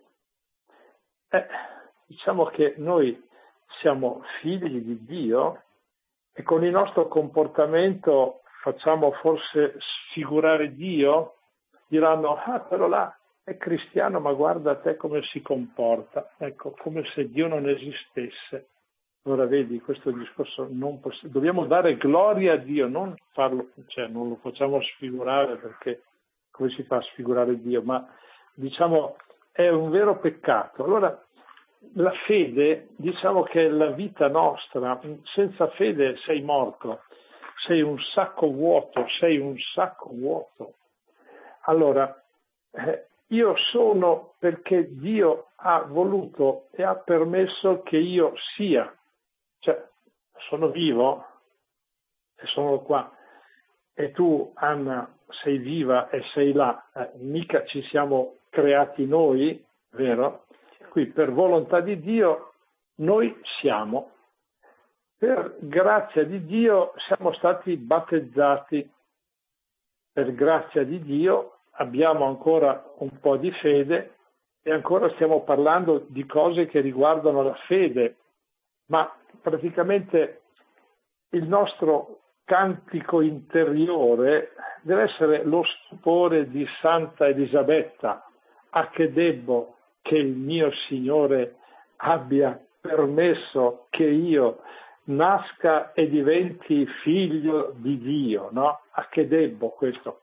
diciamo che noi siamo figli di Dio e con il nostro comportamento facciamo forse sfigurare Dio. Diranno, però là è cristiano, ma guarda te come si comporta. Ecco, come se Dio non esistesse. Allora vedi, questo discorso dobbiamo dare gloria a Dio, non farlo, cioè non lo facciamo sfigurare, perché come si fa a sfigurare Dio? Ma diciamo è un vero peccato. Allora la fede, diciamo che è la vita nostra. Senza fede sei morto, sei un sacco vuoto. allora, io sono perché Dio ha voluto e ha permesso che io sia. Cioè, sono vivo e sono qua. E tu, Anna, sei viva e sei là. Mica ci siamo creati noi, vero? Qui per volontà di Dio noi siamo. Per grazia di Dio siamo stati battezzati. Per grazia di Dio abbiamo ancora un po' di fede e ancora stiamo parlando di cose che riguardano la fede, ma praticamente il nostro cantico interiore deve essere lo stupore di Santa Elisabetta. A che debbo che il mio Signore abbia permesso che io nasca e diventi figlio di Dio, no? A che debbo questo?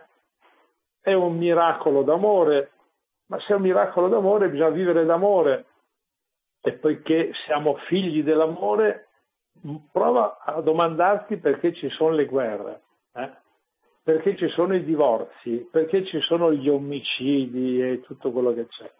È un miracolo d'amore, ma se è un miracolo d'amore bisogna vivere d'amore, e poiché siamo figli dell'amore, prova a domandarti perché ci sono le guerre, perché ci sono i divorzi, perché ci sono gli omicidi e tutto quello che c'è.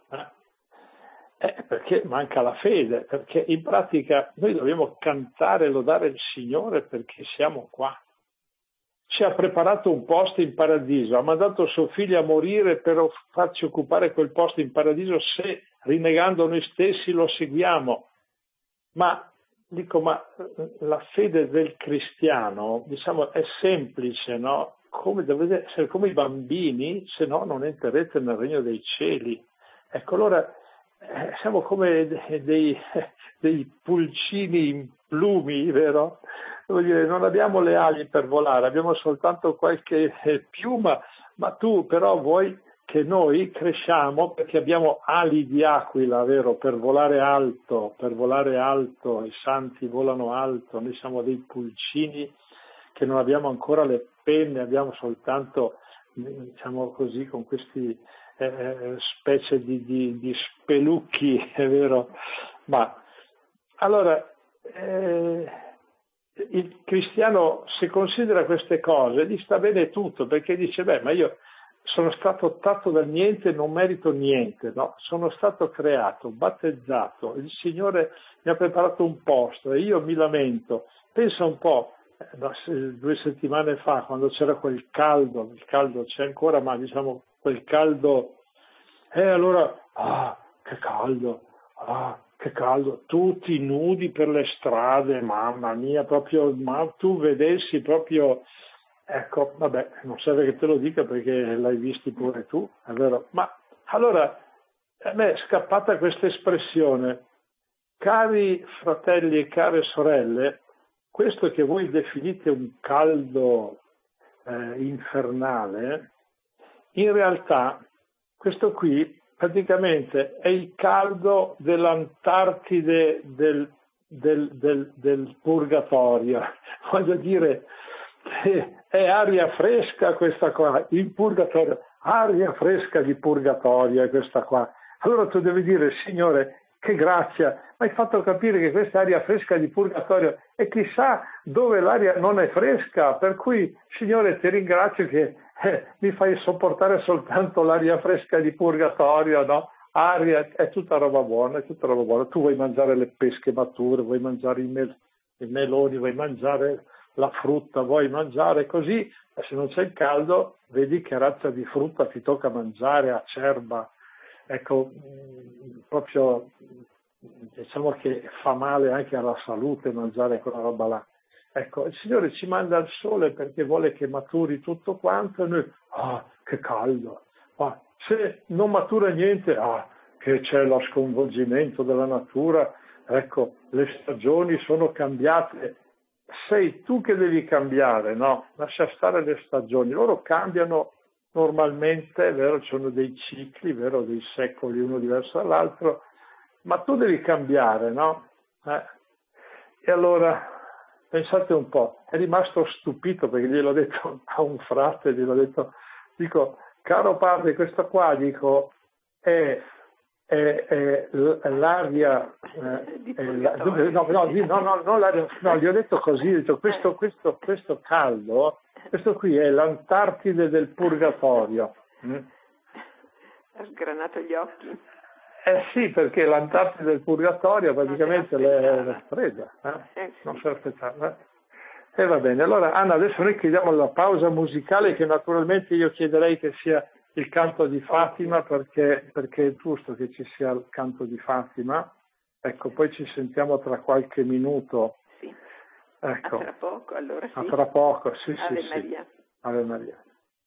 Perché manca la fede, perché in pratica noi dobbiamo cantare e lodare il Signore perché siamo qua. Ci ha preparato un posto in paradiso, ha mandato suo figlio a morire per farci occupare quel posto in paradiso se, rinnegando noi stessi, lo seguiamo. Ma la fede del cristiano, diciamo, è semplice, no? Dovete essere come i bambini, se no non entrerete nel regno dei cieli. Ecco, allora siamo come dei pulcini in plumi, vero? Devo dire, non abbiamo le ali per volare, abbiamo soltanto qualche piuma, ma tu però vuoi che noi cresciamo perché abbiamo ali di aquila, vero? Per volare alto, i santi volano alto, noi siamo dei pulcini che non abbiamo ancora le penne, abbiamo soltanto, diciamo così, con questi specie di spelucchi, è vero? Ma allora il cristiano, se considera queste cose, gli sta bene tutto, perché dice, ma io sono stato tratto dal niente, non merito niente, no? Sono stato creato, battezzato, il Signore mi ha preparato un posto e io mi lamento. Pensa un po', 2 settimane fa, quando c'era quel caldo, il caldo c'è ancora, ma diciamo quel caldo, allora, che caldo, tutti nudi per le strade, mamma mia, proprio, ma tu vedessi proprio, ecco, vabbè, non serve che te lo dica perché l'hai visti pure tu, è vero? Ma allora, a me è scappata questa espressione, cari fratelli e care sorelle, questo che voi definite un caldo infernale, in realtà questo qui praticamente è il caldo dell'Antartide del purgatorio. Voglio dire, è aria fresca questa qua, il purgatorio, aria fresca di purgatorio è questa qua. Allora tu devi dire, Signore, che grazia, mi hai fatto capire che questa è aria fresca di purgatorio e chissà dove l'aria non è fresca, per cui, Signore, ti ringrazio che mi fai sopportare soltanto l'aria fresca di purgatorio, no? Aria, è tutta roba buona, è tutta roba buona. Tu vuoi mangiare le pesche mature, vuoi mangiare i meloni, vuoi mangiare la frutta, vuoi mangiare così, e se non c'è il caldo, vedi che razza di frutta ti tocca mangiare, acerba. Ecco, proprio diciamo che fa male anche alla salute mangiare quella roba là. Ecco, il Signore ci manda al sole perché vuole che maturi tutto quanto e noi, che caldo, se non matura niente, che c'è lo sconvolgimento della natura, ecco, le stagioni sono cambiate, sei tu che devi cambiare, no? Lascia stare le stagioni, loro cambiano normalmente, è vero, ci sono dei cicli, vero, dei secoli uno diverso dall'altro, ma tu devi cambiare, no? E allora pensate un po', è rimasto stupito perché gliel'ho detto a un frate, dico, caro padre, questo qua, dico, è l'aria, gli ho detto così, questo caldo, questo qui è l'Antartide del purgatorio, Ha sgranato gli occhi. Sì, perché l'Antartide del Purgatorio praticamente l'è presa, sì. Non se l'aspettava. E va bene, allora Anna, adesso noi chiediamo la pausa musicale, che naturalmente io chiederei che sia il canto di Fatima, perché è giusto che ci sia il canto di Fatima. Ecco, poi ci sentiamo tra qualche minuto. Sì. Ecco. A tra poco, allora sì. A tra poco, sì, Ave sì, Maria. sì. Ave Maria.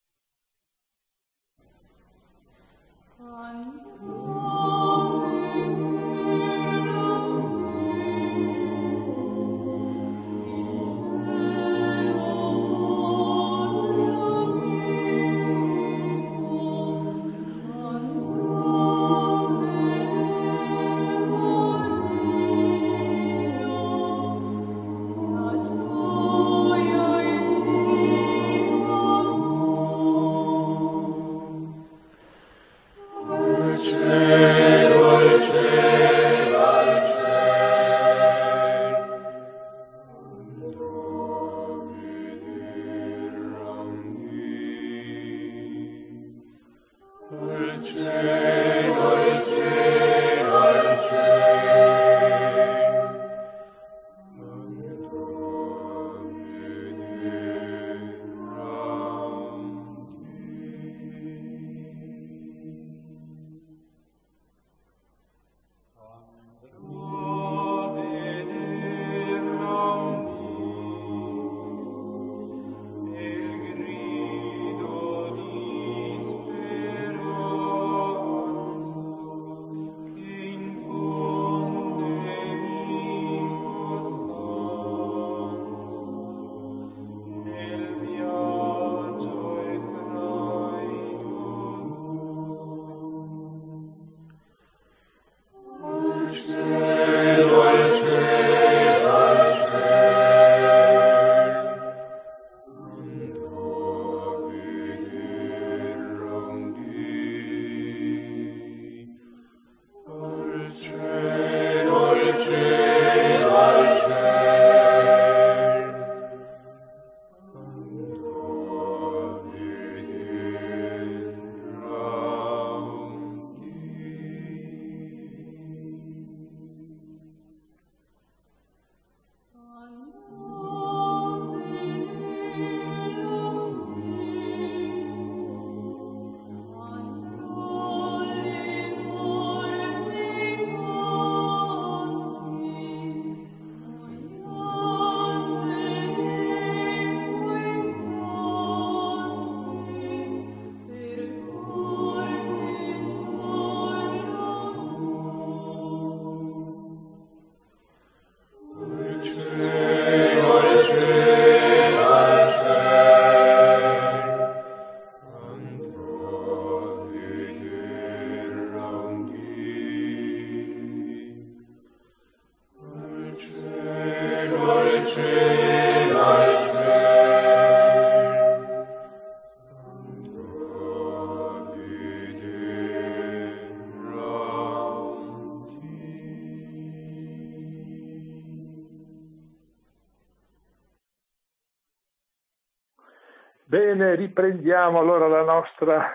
Bene, riprendiamo allora la nostra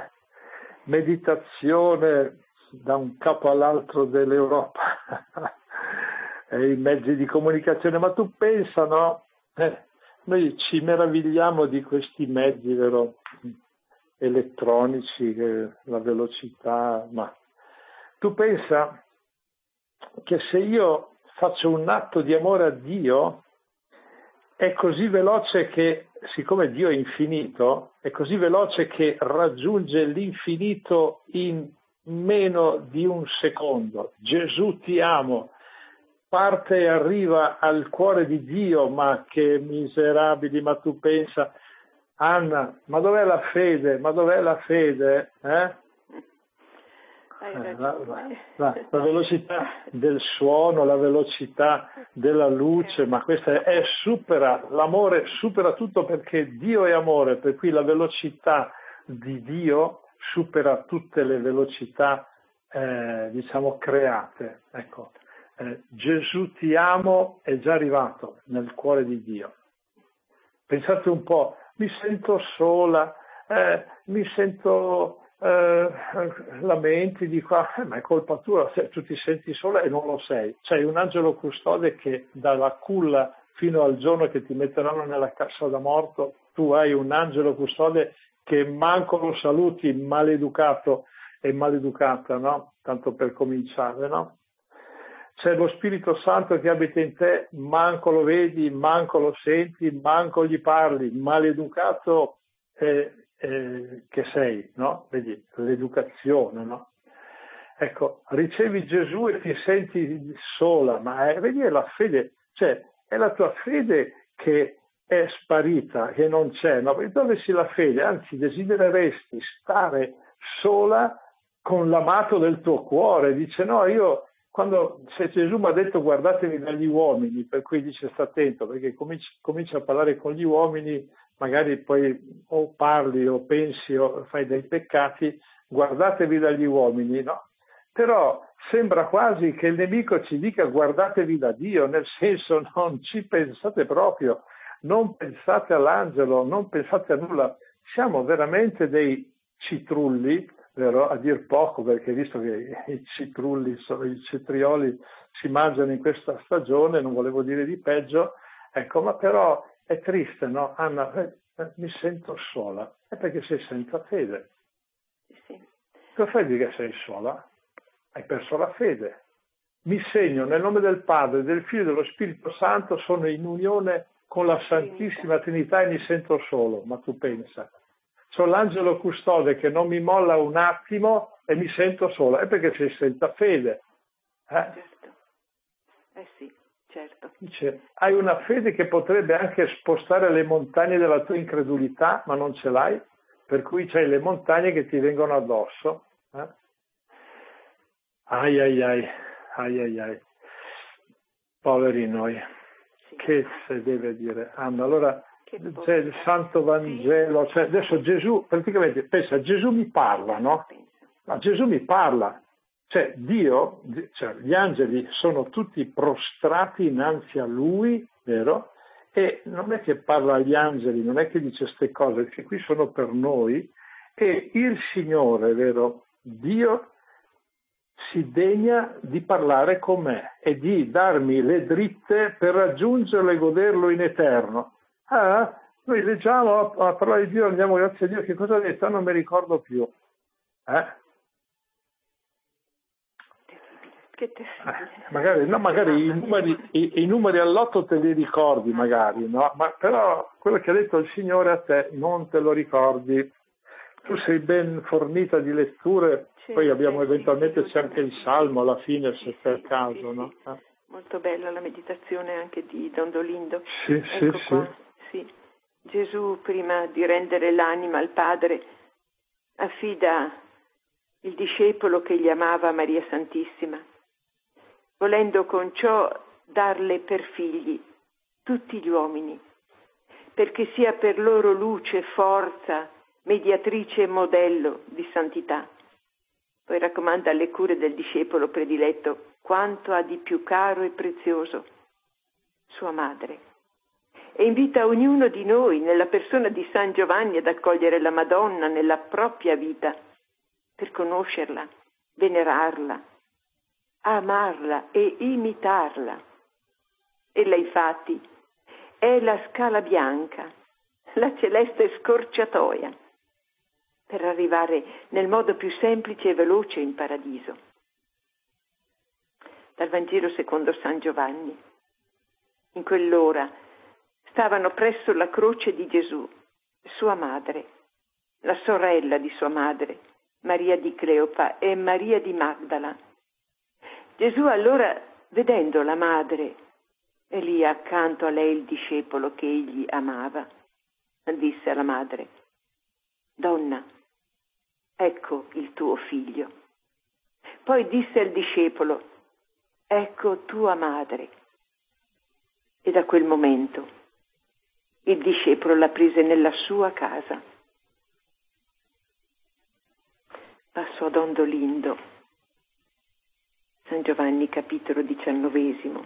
meditazione da un capo all'altro dell'Europa e i mezzi di comunicazione. Ma tu pensa, no? Noi ci meravigliamo di questi mezzi, vero? Elettronici, la velocità, ma tu pensa che se io faccio un atto di amore a Dio, è così veloce che, siccome Dio è infinito, è così veloce che raggiunge l'infinito in meno di un secondo. Gesù ti amo, parte e arriva al cuore di Dio, ma che miserabili, ma tu pensa, Anna, ma dov'è la fede? Ma dov'è la fede? La velocità del suono, la velocità della luce, ma questa supera, l'amore supera tutto, perché Dio è amore, per cui la velocità di Dio supera tutte le velocità create. Ecco, Gesù ti amo è già arrivato nel cuore di Dio. Pensate un po', mi sento sola, mi sento lamenti, dico, ma è colpa tua, se tu ti senti sola e non lo sei. C'hai un angelo custode che dalla culla fino al giorno che ti metteranno nella cassa da morto, tu hai un angelo custode che manco lo saluti, maleducato e maleducata, no? Tanto per cominciare, no? C'è lo Spirito Santo che abita in te, manco lo vedi, manco lo senti, manco gli parli, maleducato che sei, no? Vedi, l'educazione, no? Ecco, ricevi Gesù e ti senti sola, ma vedi, è la fede, cioè è la tua fede che è sparita, che non c'è, no? Perché dove sia la fede? Anzi, desidereresti stare sola con l'amato del tuo cuore. Dice, no, se Gesù mi ha detto guardatevi dagli uomini, per cui dice sta attento, perché comincia a parlare con gli uomini, magari poi o parli o pensi o fai dei peccati, guardatevi dagli uomini, no? Però sembra quasi che il nemico ci dica guardatevi da Dio, nel senso non ci pensate proprio, non pensate all'angelo, non pensate a nulla. Siamo veramente dei citrulli, vero? A dir poco, perché visto che i citrulli, i cetrioli si mangiano in questa stagione, non volevo dire di peggio, ecco, ma però è triste, no? Anna, mi sento sola, è perché sei senza fede. Sì. Cosa fai di che sei sola? Hai perso la fede. Mi segno nel nome del Padre, del Figlio e dello Spirito Santo, sono in unione con la Santissima Trinità e mi sento solo, ma tu pensa. C'ho l'angelo custode che non mi molla un attimo e mi sento sola, è perché sei senza fede. Certo. Sì, certo. Dice, hai una fede che potrebbe anche spostare le montagne della tua incredulità, ma non ce l'hai, per cui c'hai le montagne che ti vengono addosso. Ai ai ai, poveri noi, sì. Che si deve dire? Allora c'è il Santo Vangelo, cioè adesso Gesù, praticamente, pensa, Gesù mi parla, no? Ma Gesù mi parla, cioè Dio, cioè gli angeli sono tutti prostrati innanzi a Lui, vero? E non è che parla agli angeli, non è che dice queste cose, che qui sono per noi, e il Signore, vero? Dio si degna di parlare con me e di darmi le dritte per raggiungerlo e goderlo in eterno. Noi leggiamo a parlare di Dio, andiamo grazie a Dio, che cosa ha detto? Non mi ricordo più. Che terribile. Magari i numeri all'otto te li ricordi, magari, no? Ma però quello che ha detto il Signore a te non te lo ricordi. Tu sei ben fornita di letture, poi abbiamo eventualmente c'è anche il Salmo alla fine, se per caso, no? Molto bella la meditazione anche di Don Dolindo. Sì, ecco qua. Sì. Gesù, prima di rendere l'anima al Padre, affida il discepolo che gli amava Maria Santissima, volendo con ciò darle per figli tutti gli uomini, perché sia per loro luce, forza, mediatrice e modello di santità. Poi raccomanda alle cure del discepolo prediletto quanto ha di più caro e prezioso, sua madre, e invita ognuno di noi nella persona di San Giovanni ad accogliere la Madonna nella propria vita per conoscerla, venerarla, amarla e imitarla. Ella infatti è la scala bianca, la celeste scorciatoia per arrivare nel modo più semplice e veloce in paradiso. Dal Vangelo secondo San Giovanni. In quell'ora stavano presso la croce di Gesù, sua madre, la sorella di sua madre, Maria di Cleopa e Maria di Magdala. Gesù allora, vedendo la madre e lì accanto a lei il discepolo che egli amava, disse alla madre: Donna, ecco il tuo figlio. Poi disse al discepolo: ecco tua madre. E da quel momento il discepolo la prese nella sua casa. Passo a Don Dolindo, San Giovanni capitolo 19.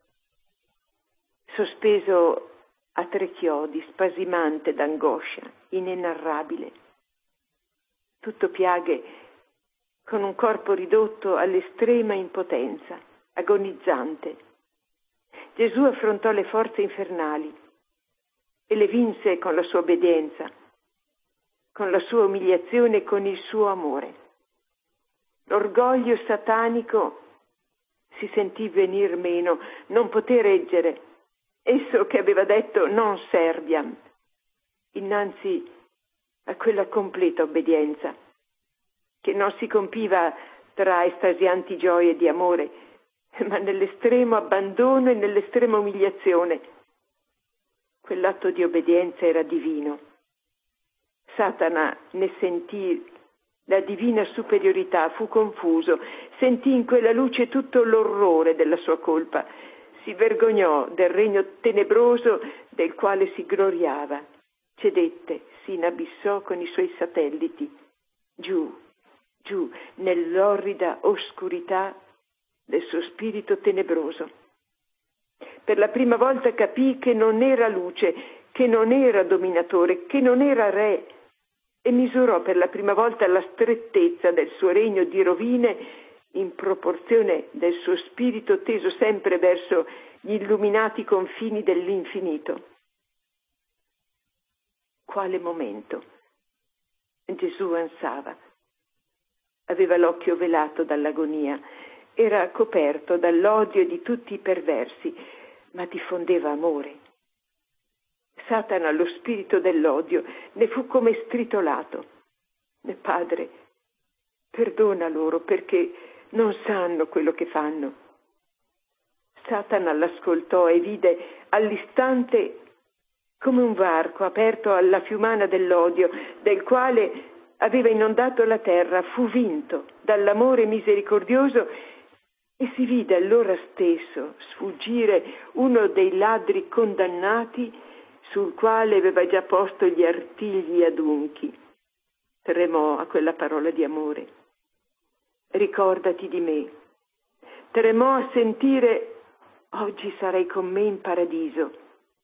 Sospeso a tre chiodi, spasimante d'angoscia, inenarrabile. Tutto piaghe, con un corpo ridotto all'estrema impotenza, agonizzante. Gesù affrontò le forze infernali e le vinse con la sua obbedienza, con la sua umiliazione e con il suo amore. L'orgoglio satanico si sentì venir meno, non poté reggere. Esso che aveva detto non serviam, innanzi a quella completa obbedienza, che non si compiva tra estasianti gioie di amore, ma nell'estremo abbandono e nell'estrema umiliazione. Quell'atto di obbedienza era divino. Satana ne sentì la divina superiorità, fu confuso, sentì in quella luce tutto l'orrore della sua colpa, si vergognò del regno tenebroso del quale si gloriava, cedette, si inabissò con i suoi satelliti, giù, nell'orrida oscurità del suo spirito tenebroso. Per la prima volta capì che non era luce, che non era dominatore, che non era re, e misurò per la prima volta la strettezza del suo regno di rovine in proporzione del suo spirito teso sempre verso gli illuminati confini dell'infinito. Quale momento! Gesù ansava. Aveva l'occhio velato dall'agonia, era coperto dall'odio di tutti i perversi, ma diffondeva amore. Satana, lo spirito dell'odio, ne fu come stritolato. Padre, perdona loro perché non sanno quello che fanno. Satana l'ascoltò e vide all'istante come un varco aperto alla fiumana dell'odio, del quale aveva inondato la terra, fu vinto dall'amore misericordioso e si vide allora stesso sfuggire uno dei ladri condannati sul quale aveva già posto gli artigli adunchi. Tremò a quella parola di amore. Ricordati di me. Tremò a sentire: oggi sarai con me in paradiso.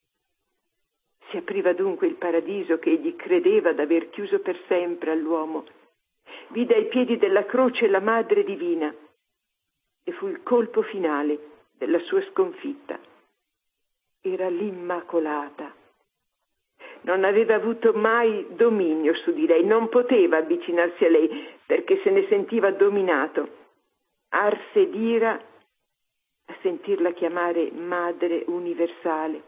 Si apriva dunque il paradiso che egli credeva d'aver chiuso per sempre all'uomo. Vide ai piedi della croce la Madre Divina e fu il colpo finale della sua sconfitta. Era l'Immacolata. Non aveva avuto mai dominio su di lei, non poteva avvicinarsi a lei perché se ne sentiva dominato. Arse d'ira a sentirla chiamare Madre Universale.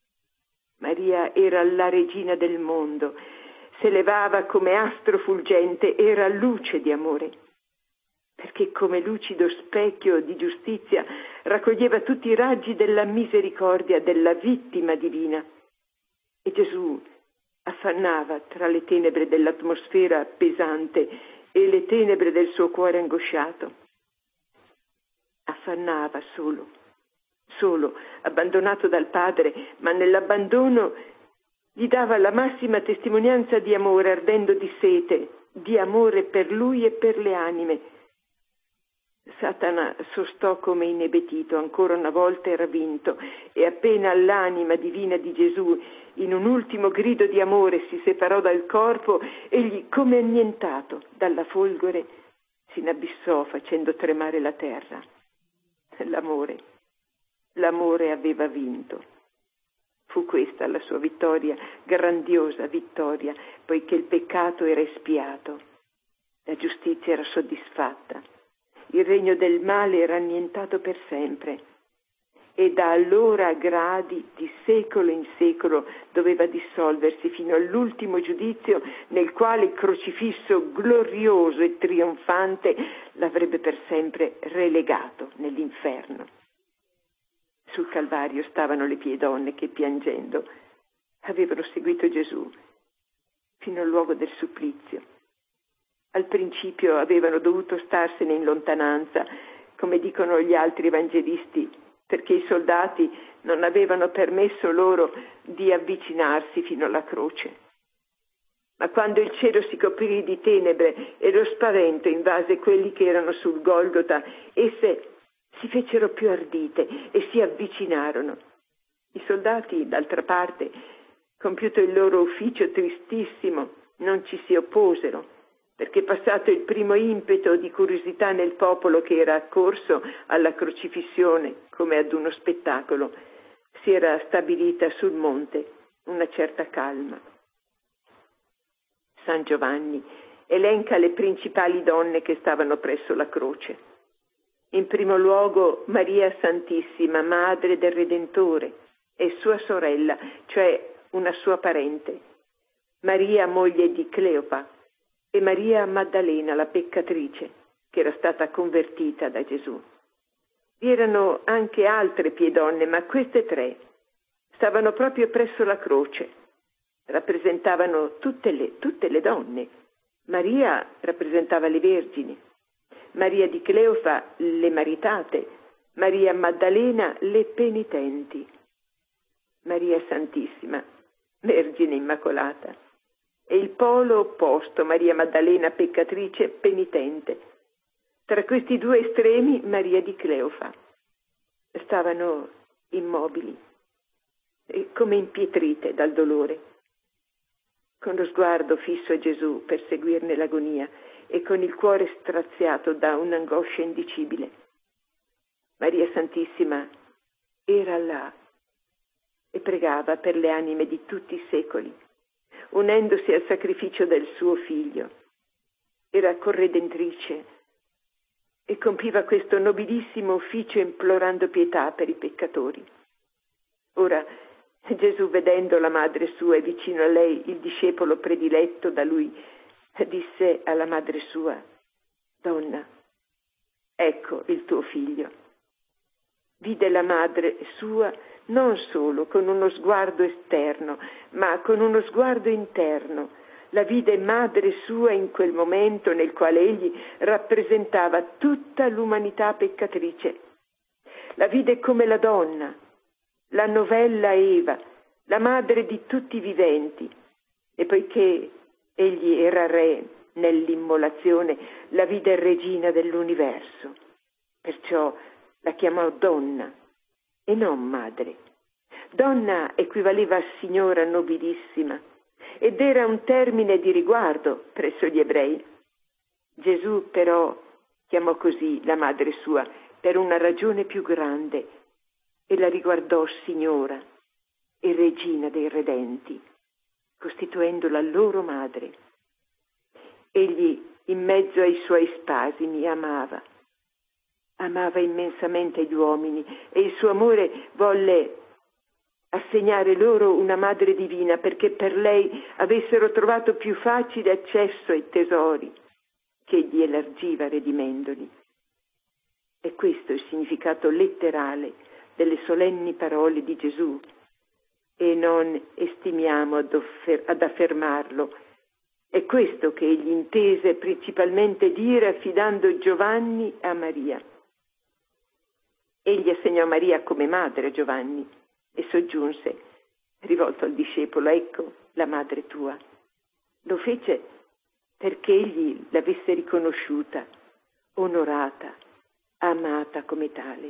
Maria era la regina del mondo, si elevava come astro fulgente, era luce di amore, perché come lucido specchio di giustizia raccoglieva tutti i raggi della misericordia della vittima divina. E Gesù affannava tra le tenebre dell'atmosfera pesante e le tenebre del suo cuore angosciato. Affannava solo, abbandonato dal Padre, ma nell'abbandono gli dava la massima testimonianza di amore, ardendo di sete, di amore per lui e per le anime. Satana sostò come inebetito, ancora una volta era vinto, e appena l'anima divina di Gesù, in un ultimo grido di amore, si separò dal corpo, egli, come annientato dalla folgore, si inabissò facendo tremare la terra. L'amore aveva vinto. Fu questa la sua vittoria, grandiosa vittoria, poiché il peccato era espiato, la giustizia era soddisfatta, il regno del male era annientato per sempre, e da allora a gradi, di secolo in secolo, doveva dissolversi fino all'ultimo giudizio nel quale il crocifisso glorioso e trionfante l'avrebbe per sempre relegato nell'inferno. Sul Calvario stavano le pie donne che, piangendo, avevano seguito Gesù fino al luogo del supplizio. Al principio avevano dovuto starsene in lontananza, come dicono gli altri evangelisti, perché i soldati non avevano permesso loro di avvicinarsi fino alla croce. Ma quando il cielo si coprì di tenebre e lo spavento invase quelli che erano sul Golgota, esse si fecero più ardite e si avvicinarono. I soldati, d'altra parte, Compiuto il loro ufficio tristissimo, non ci si opposero, perché passato il primo impeto di curiosità nel popolo che era accorso alla crocifissione come ad uno spettacolo, si era stabilita sul monte una certa calma. San Giovanni elenca le principali donne che stavano presso la croce. In primo luogo Maria Santissima, madre del Redentore, e sua sorella, cioè una sua parente, Maria moglie di Cleopa, e Maria Maddalena, la peccatrice, che era stata convertita da Gesù. Vi erano anche altre piedonne, ma queste tre stavano proprio presso la croce. Rappresentavano tutte le donne. Maria rappresentava le vergini, Maria di Cleofa le maritate, Maria Maddalena le penitenti, Maria Santissima, Vergine Immacolata, e il polo opposto, Maria Maddalena peccatrice penitente. Tra questi due estremi Maria di Cleofa. Stavano immobili, come impietrite dal dolore, con lo sguardo fisso a Gesù per seguirne l'agonia e con il cuore straziato da un'angoscia indicibile. Maria Santissima era là e pregava per le anime di tutti i secoli, unendosi al sacrificio del suo figlio. Era corredentrice e compiva questo nobilissimo ufficio implorando pietà per i peccatori. Ora Gesù, vedendo la madre sua e vicino a lei il discepolo prediletto da lui, disse alla madre sua: «Donna, ecco il tuo figlio». Vide la madre sua non solo con uno sguardo esterno, ma con uno sguardo interno. La vide madre sua in quel momento nel quale egli rappresentava tutta l'umanità peccatrice. La vide come la donna, la novella Eva, la madre di tutti i viventi, e poiché egli era re nell'immolazione, la vide regina dell'universo. Perciò la chiamò donna e non madre. Donna equivaleva a signora nobilissima ed era un termine di riguardo presso gli ebrei. Gesù però chiamò così la madre sua per una ragione più grande e la riguardò signora e regina dei redenti, costituendola loro madre. Egli, in mezzo ai suoi spasimi, amava immensamente gli uomini e il suo amore volle assegnare loro una madre divina perché per lei avessero trovato più facile accesso ai tesori che egli elargiva redimendoli. È questo il significato letterale delle solenni parole di Gesù e non estimiamo ad affermarlo. È questo che egli intese principalmente dire affidando Giovanni a Maria. Egli assegnò Maria come madre a Giovanni e soggiunse, rivolto al discepolo: «Ecco la madre tua». Lo fece perché egli l'avesse riconosciuta, onorata, amata come tale.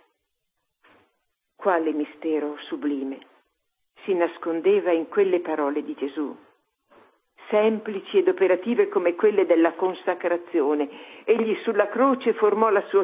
Quale mistero sublime si nascondeva in quelle parole di Gesù, semplici ed operative come quelle della consacrazione. Egli sulla croce formò la sua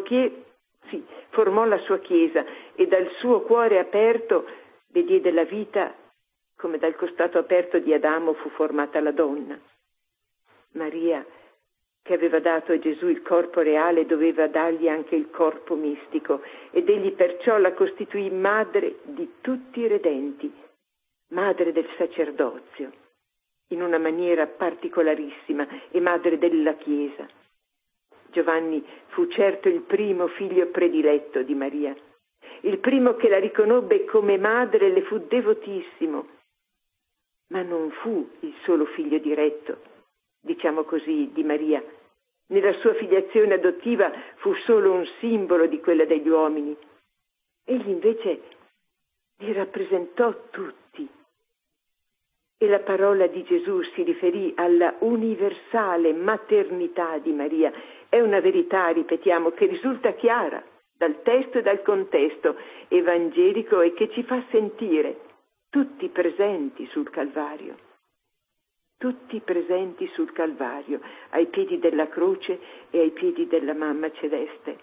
Chiesa e dal suo cuore aperto le diede la vita, come dal costato aperto di Adamo fu formata la donna. Maria, che aveva dato a Gesù il corpo reale, doveva dargli anche il corpo mistico ed egli perciò la costituì madre di tutti i redenti, madre del sacerdozio, in una maniera particolarissima, e madre della Chiesa. Giovanni fu certo il primo figlio prediletto di Maria, il primo che la riconobbe come madre e le fu devotissimo, ma non fu il solo figlio diretto, diciamo così, di Maria. Nella sua filiazione adottiva fu solo un simbolo di quella degli uomini. Egli invece li rappresentò tutti. E la parola di Gesù si riferì alla universale maternità di Maria. È una verità, ripetiamo, che risulta chiara dal testo e dal contesto evangelico e che ci fa sentire tutti presenti sul Calvario. Tutti presenti sul Calvario, ai piedi della croce e ai piedi della Mamma Celeste.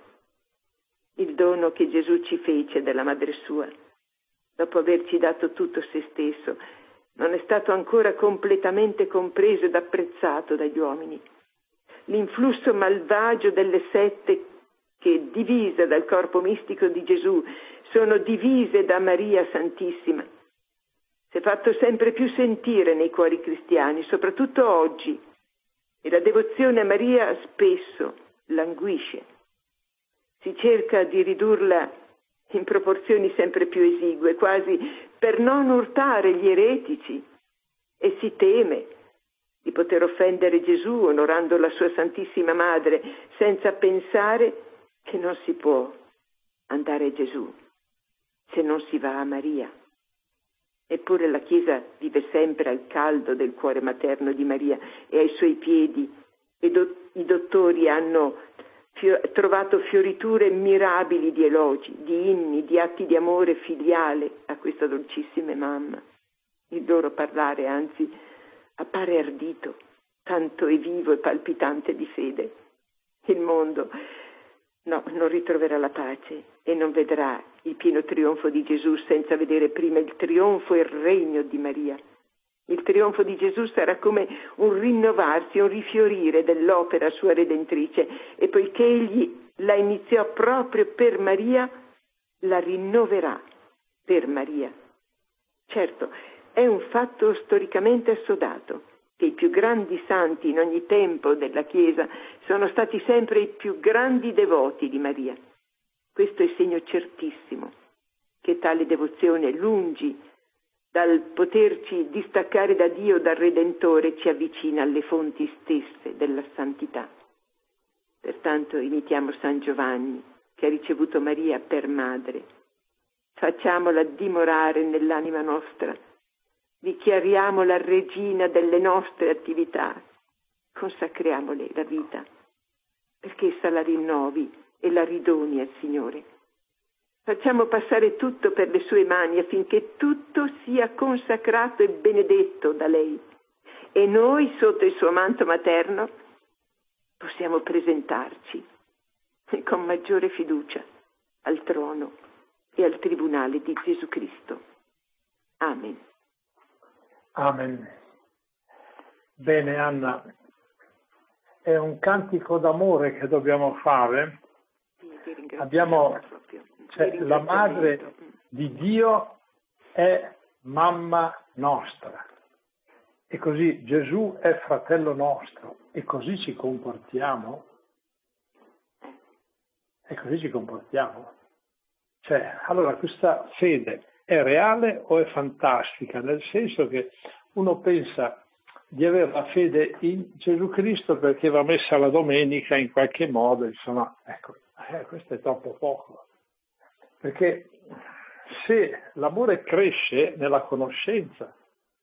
Il dono che Gesù ci fece della Madre Sua, dopo averci dato tutto se stesso, non è stato ancora completamente compreso ed apprezzato dagli uomini. L'influsso malvagio delle sette che, divise dal corpo mistico di Gesù, sono divise da Maria Santissima, si è fatto sempre più sentire nei cuori cristiani, soprattutto oggi, e la devozione a Maria spesso languisce. Si cerca di ridurla in proporzioni sempre più esigue, quasi per non urtare gli eretici, e si teme di poter offendere Gesù onorando la sua Santissima Madre, senza pensare che non si può andare a Gesù se non si va a Maria. Eppure la Chiesa vive sempre al caldo del cuore materno di Maria e ai suoi piedi, e i dottori hanno trovato fioriture mirabili di elogi, di inni, di atti di amore filiale a questa dolcissima mamma. Il loro parlare, anzi, appare ardito, tanto è vivo e palpitante di fede. Il mondo non ritroverà la pace e non vedrà il pieno trionfo di Gesù senza vedere prima il trionfo e il regno di Maria. Il trionfo di Gesù sarà come un rinnovarsi, un rifiorire dell'opera sua redentrice, e poiché egli la iniziò proprio per Maria, la rinnoverà per Maria. Certo, è un fatto storicamente assodato che i più grandi santi in ogni tempo della Chiesa sono stati sempre i più grandi devoti di Maria. Questo è segno certissimo che tale devozione, lungi dal poterci distaccare da Dio, dal Redentore, ci avvicina alle fonti stesse della santità. Pertanto imitiamo San Giovanni, che ha ricevuto Maria per madre. Facciamola dimorare nell'anima nostra, dichiariamola regina delle nostre attività, consacriamole la vita, perché essa la rinnovi e la ridoni al Signore. Facciamo passare tutto per le sue mani affinché tutto sia consacrato e benedetto da lei, e noi sotto il suo manto materno possiamo presentarci con maggiore fiducia al trono e al tribunale di Gesù Cristo. Amen. Amen. Bene, Anna, è un cantico d'amore che dobbiamo fare. La madre di Dio è mamma nostra, e così Gesù è fratello nostro, e così ci comportiamo. Allora questa fede è reale o è fantastica? Nel senso che uno pensa di avere la fede in Gesù Cristo perché va messa la domenica in qualche modo, insomma, ecco, questo è troppo poco. Perché se l'amore cresce nella conoscenza,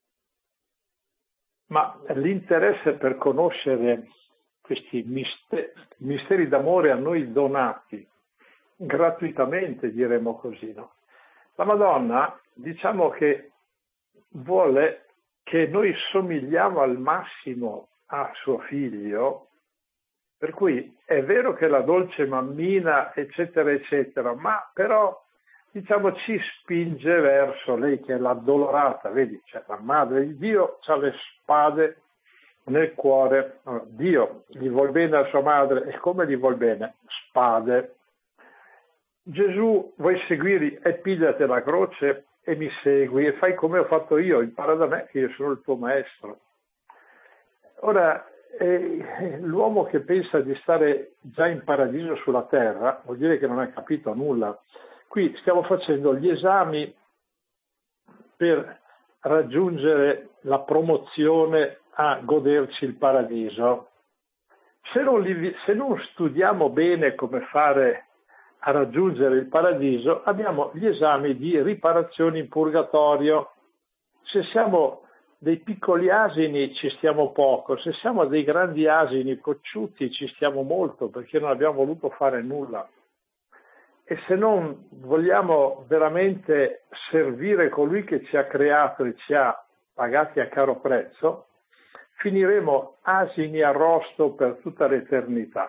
ma l'interesse per conoscere questi misteri d'amore a noi donati, gratuitamente diremo così, no? La Madonna, diciamo che vuole che noi somigliamo al massimo a suo figlio, per cui è vero che la dolce mammina, eccetera, eccetera, ma però, diciamo, ci spinge verso lei che è l'addolorata, vedi, cioè la madre di Dio ha le spade nel cuore. Dio gli vuol bene a sua madre, e come gli vuol bene? Spade. Gesù, vuoi seguirmi e pigliate la croce e mi segui e fai come ho fatto io, impara da me che io sono il tuo maestro. Ora, l'uomo che pensa di stare già in paradiso sulla terra vuol dire che non ha capito nulla. Qui stiamo facendo gli esami per raggiungere la promozione a goderci il paradiso. Se non studiamo bene come fare a raggiungere il paradiso, abbiamo gli esami di riparazione in purgatorio. Se siamo dei piccoli asini ci stiamo poco, se siamo dei grandi asini cocciuti ci stiamo molto, perché non abbiamo voluto fare nulla. E se non vogliamo veramente servire colui che ci ha creato e ci ha pagati a caro prezzo, finiremo asini arrosto per tutta l'eternità.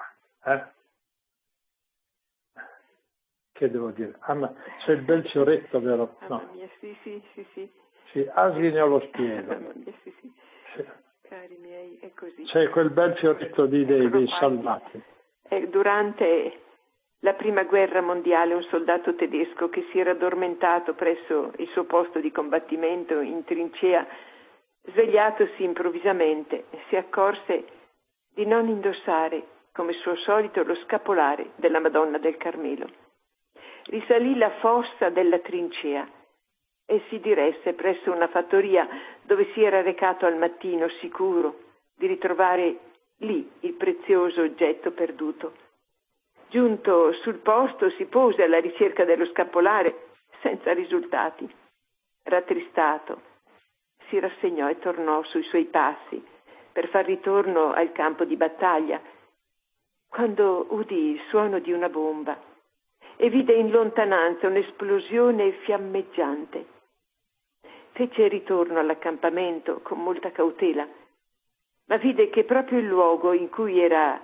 Che devo dire? C'è il bel fioretto, vero? No. Mamma mia, sì. Sì, asini allo spiedo. Mamma mia, sì. Sì. Cari miei, è così. C'è quel bel fioretto dei salvati. Durante la prima guerra mondiale un soldato tedesco che si era addormentato presso il suo posto di combattimento in trincea, svegliatosi improvvisamente, si accorse di non indossare, come suo solito, lo scapolare della Madonna del Carmelo. Risalì la fossa della trincea e si diresse presso una fattoria dove si era recato al mattino, sicuro di ritrovare lì il prezioso oggetto perduto. Giunto sul posto si pose alla ricerca dello scapolare senza risultati. Rattristato, si rassegnò e tornò sui suoi passi per far ritorno al campo di battaglia, quando udì il suono di una bomba e vide in lontananza un'esplosione fiammeggiante. Fece ritorno all'accampamento con molta cautela, ma vide che proprio il luogo in cui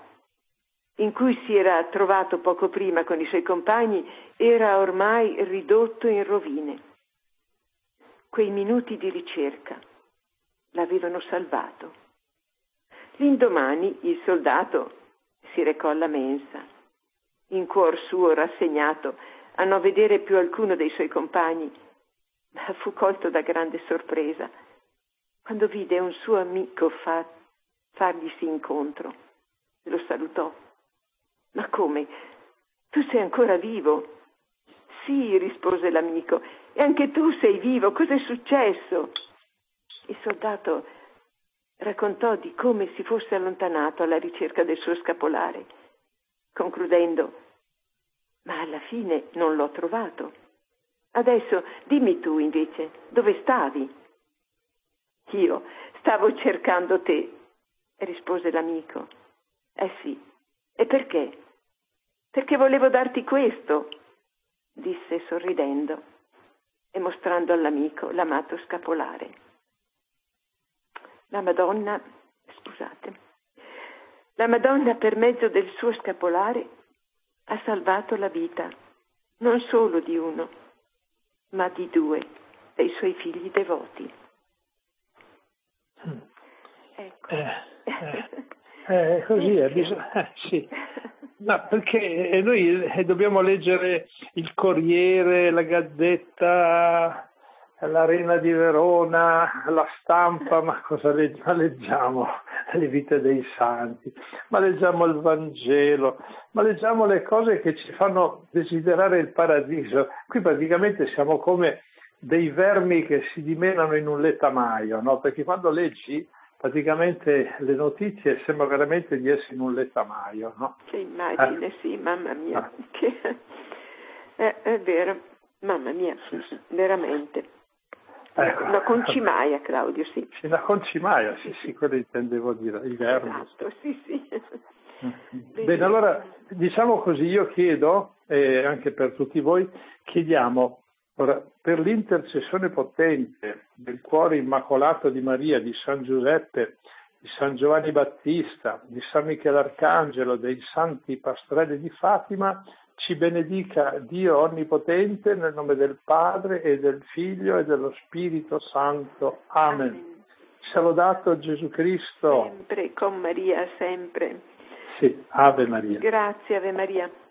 si era trovato poco prima con i suoi compagni era ormai ridotto in rovine. Quei minuti di ricerca l'avevano salvato. L'indomani il soldato si recò alla mensa, in cuor suo rassegnato a non vedere più alcuno dei suoi compagni, ma fu colto da grande sorpresa quando vide un suo amico farglisi incontro. Lo salutò. «Ma come? Tu sei ancora vivo?» «Sì», rispose l'amico, «e anche tu sei vivo. Cos'è successo?» Il soldato raccontò di come si fosse allontanato alla ricerca del suo scapolare, concludendo: «Ma alla fine non l'ho trovato. Adesso dimmi tu invece, dove stavi?» «Io stavo cercando te», rispose l'amico. Sì. «E perché?» «Perché volevo darti questo», disse sorridendo e mostrando all'amico l'amato scapolare. La Madonna per mezzo del suo scapolare ha salvato la vita non solo di uno, ma di 2 dei suoi figli devoti. Ecco. Così sì. No, perché noi dobbiamo leggere il Corriere, la Gazzetta, l'Arena di Verona, la Stampa, ma cosa leggiamo? Le vite dei santi, ma leggiamo il Vangelo, ma leggiamo le cose che ci fanno desiderare il paradiso. Qui praticamente siamo come dei vermi che si dimenano in un letamaio, no? Perché quando leggi praticamente le notizie sembra veramente di essere in un letamaio, no? Che immagine, sì, mamma mia. È vero, mamma mia, sì. Veramente. Ecco. Una concimaia, Claudio, sì. Una concimaia, sì, quello intendevo dire, i vermi. Esatto, sì. Bene, allora, diciamo così, io chiedo, e anche per tutti voi, chiediamo, ora, per l'intercessione potente del cuore immacolato di Maria, di San Giuseppe, di San Giovanni Battista, di San Michele Arcangelo, dei santi pastrelli di Fatima, ci benedica Dio Onnipotente nel nome del Padre e del Figlio e dello Spirito Santo. Amen. Sia lodato Gesù Cristo. Sempre, con Maria, sempre. Sì, Ave Maria. Grazie, Ave Maria.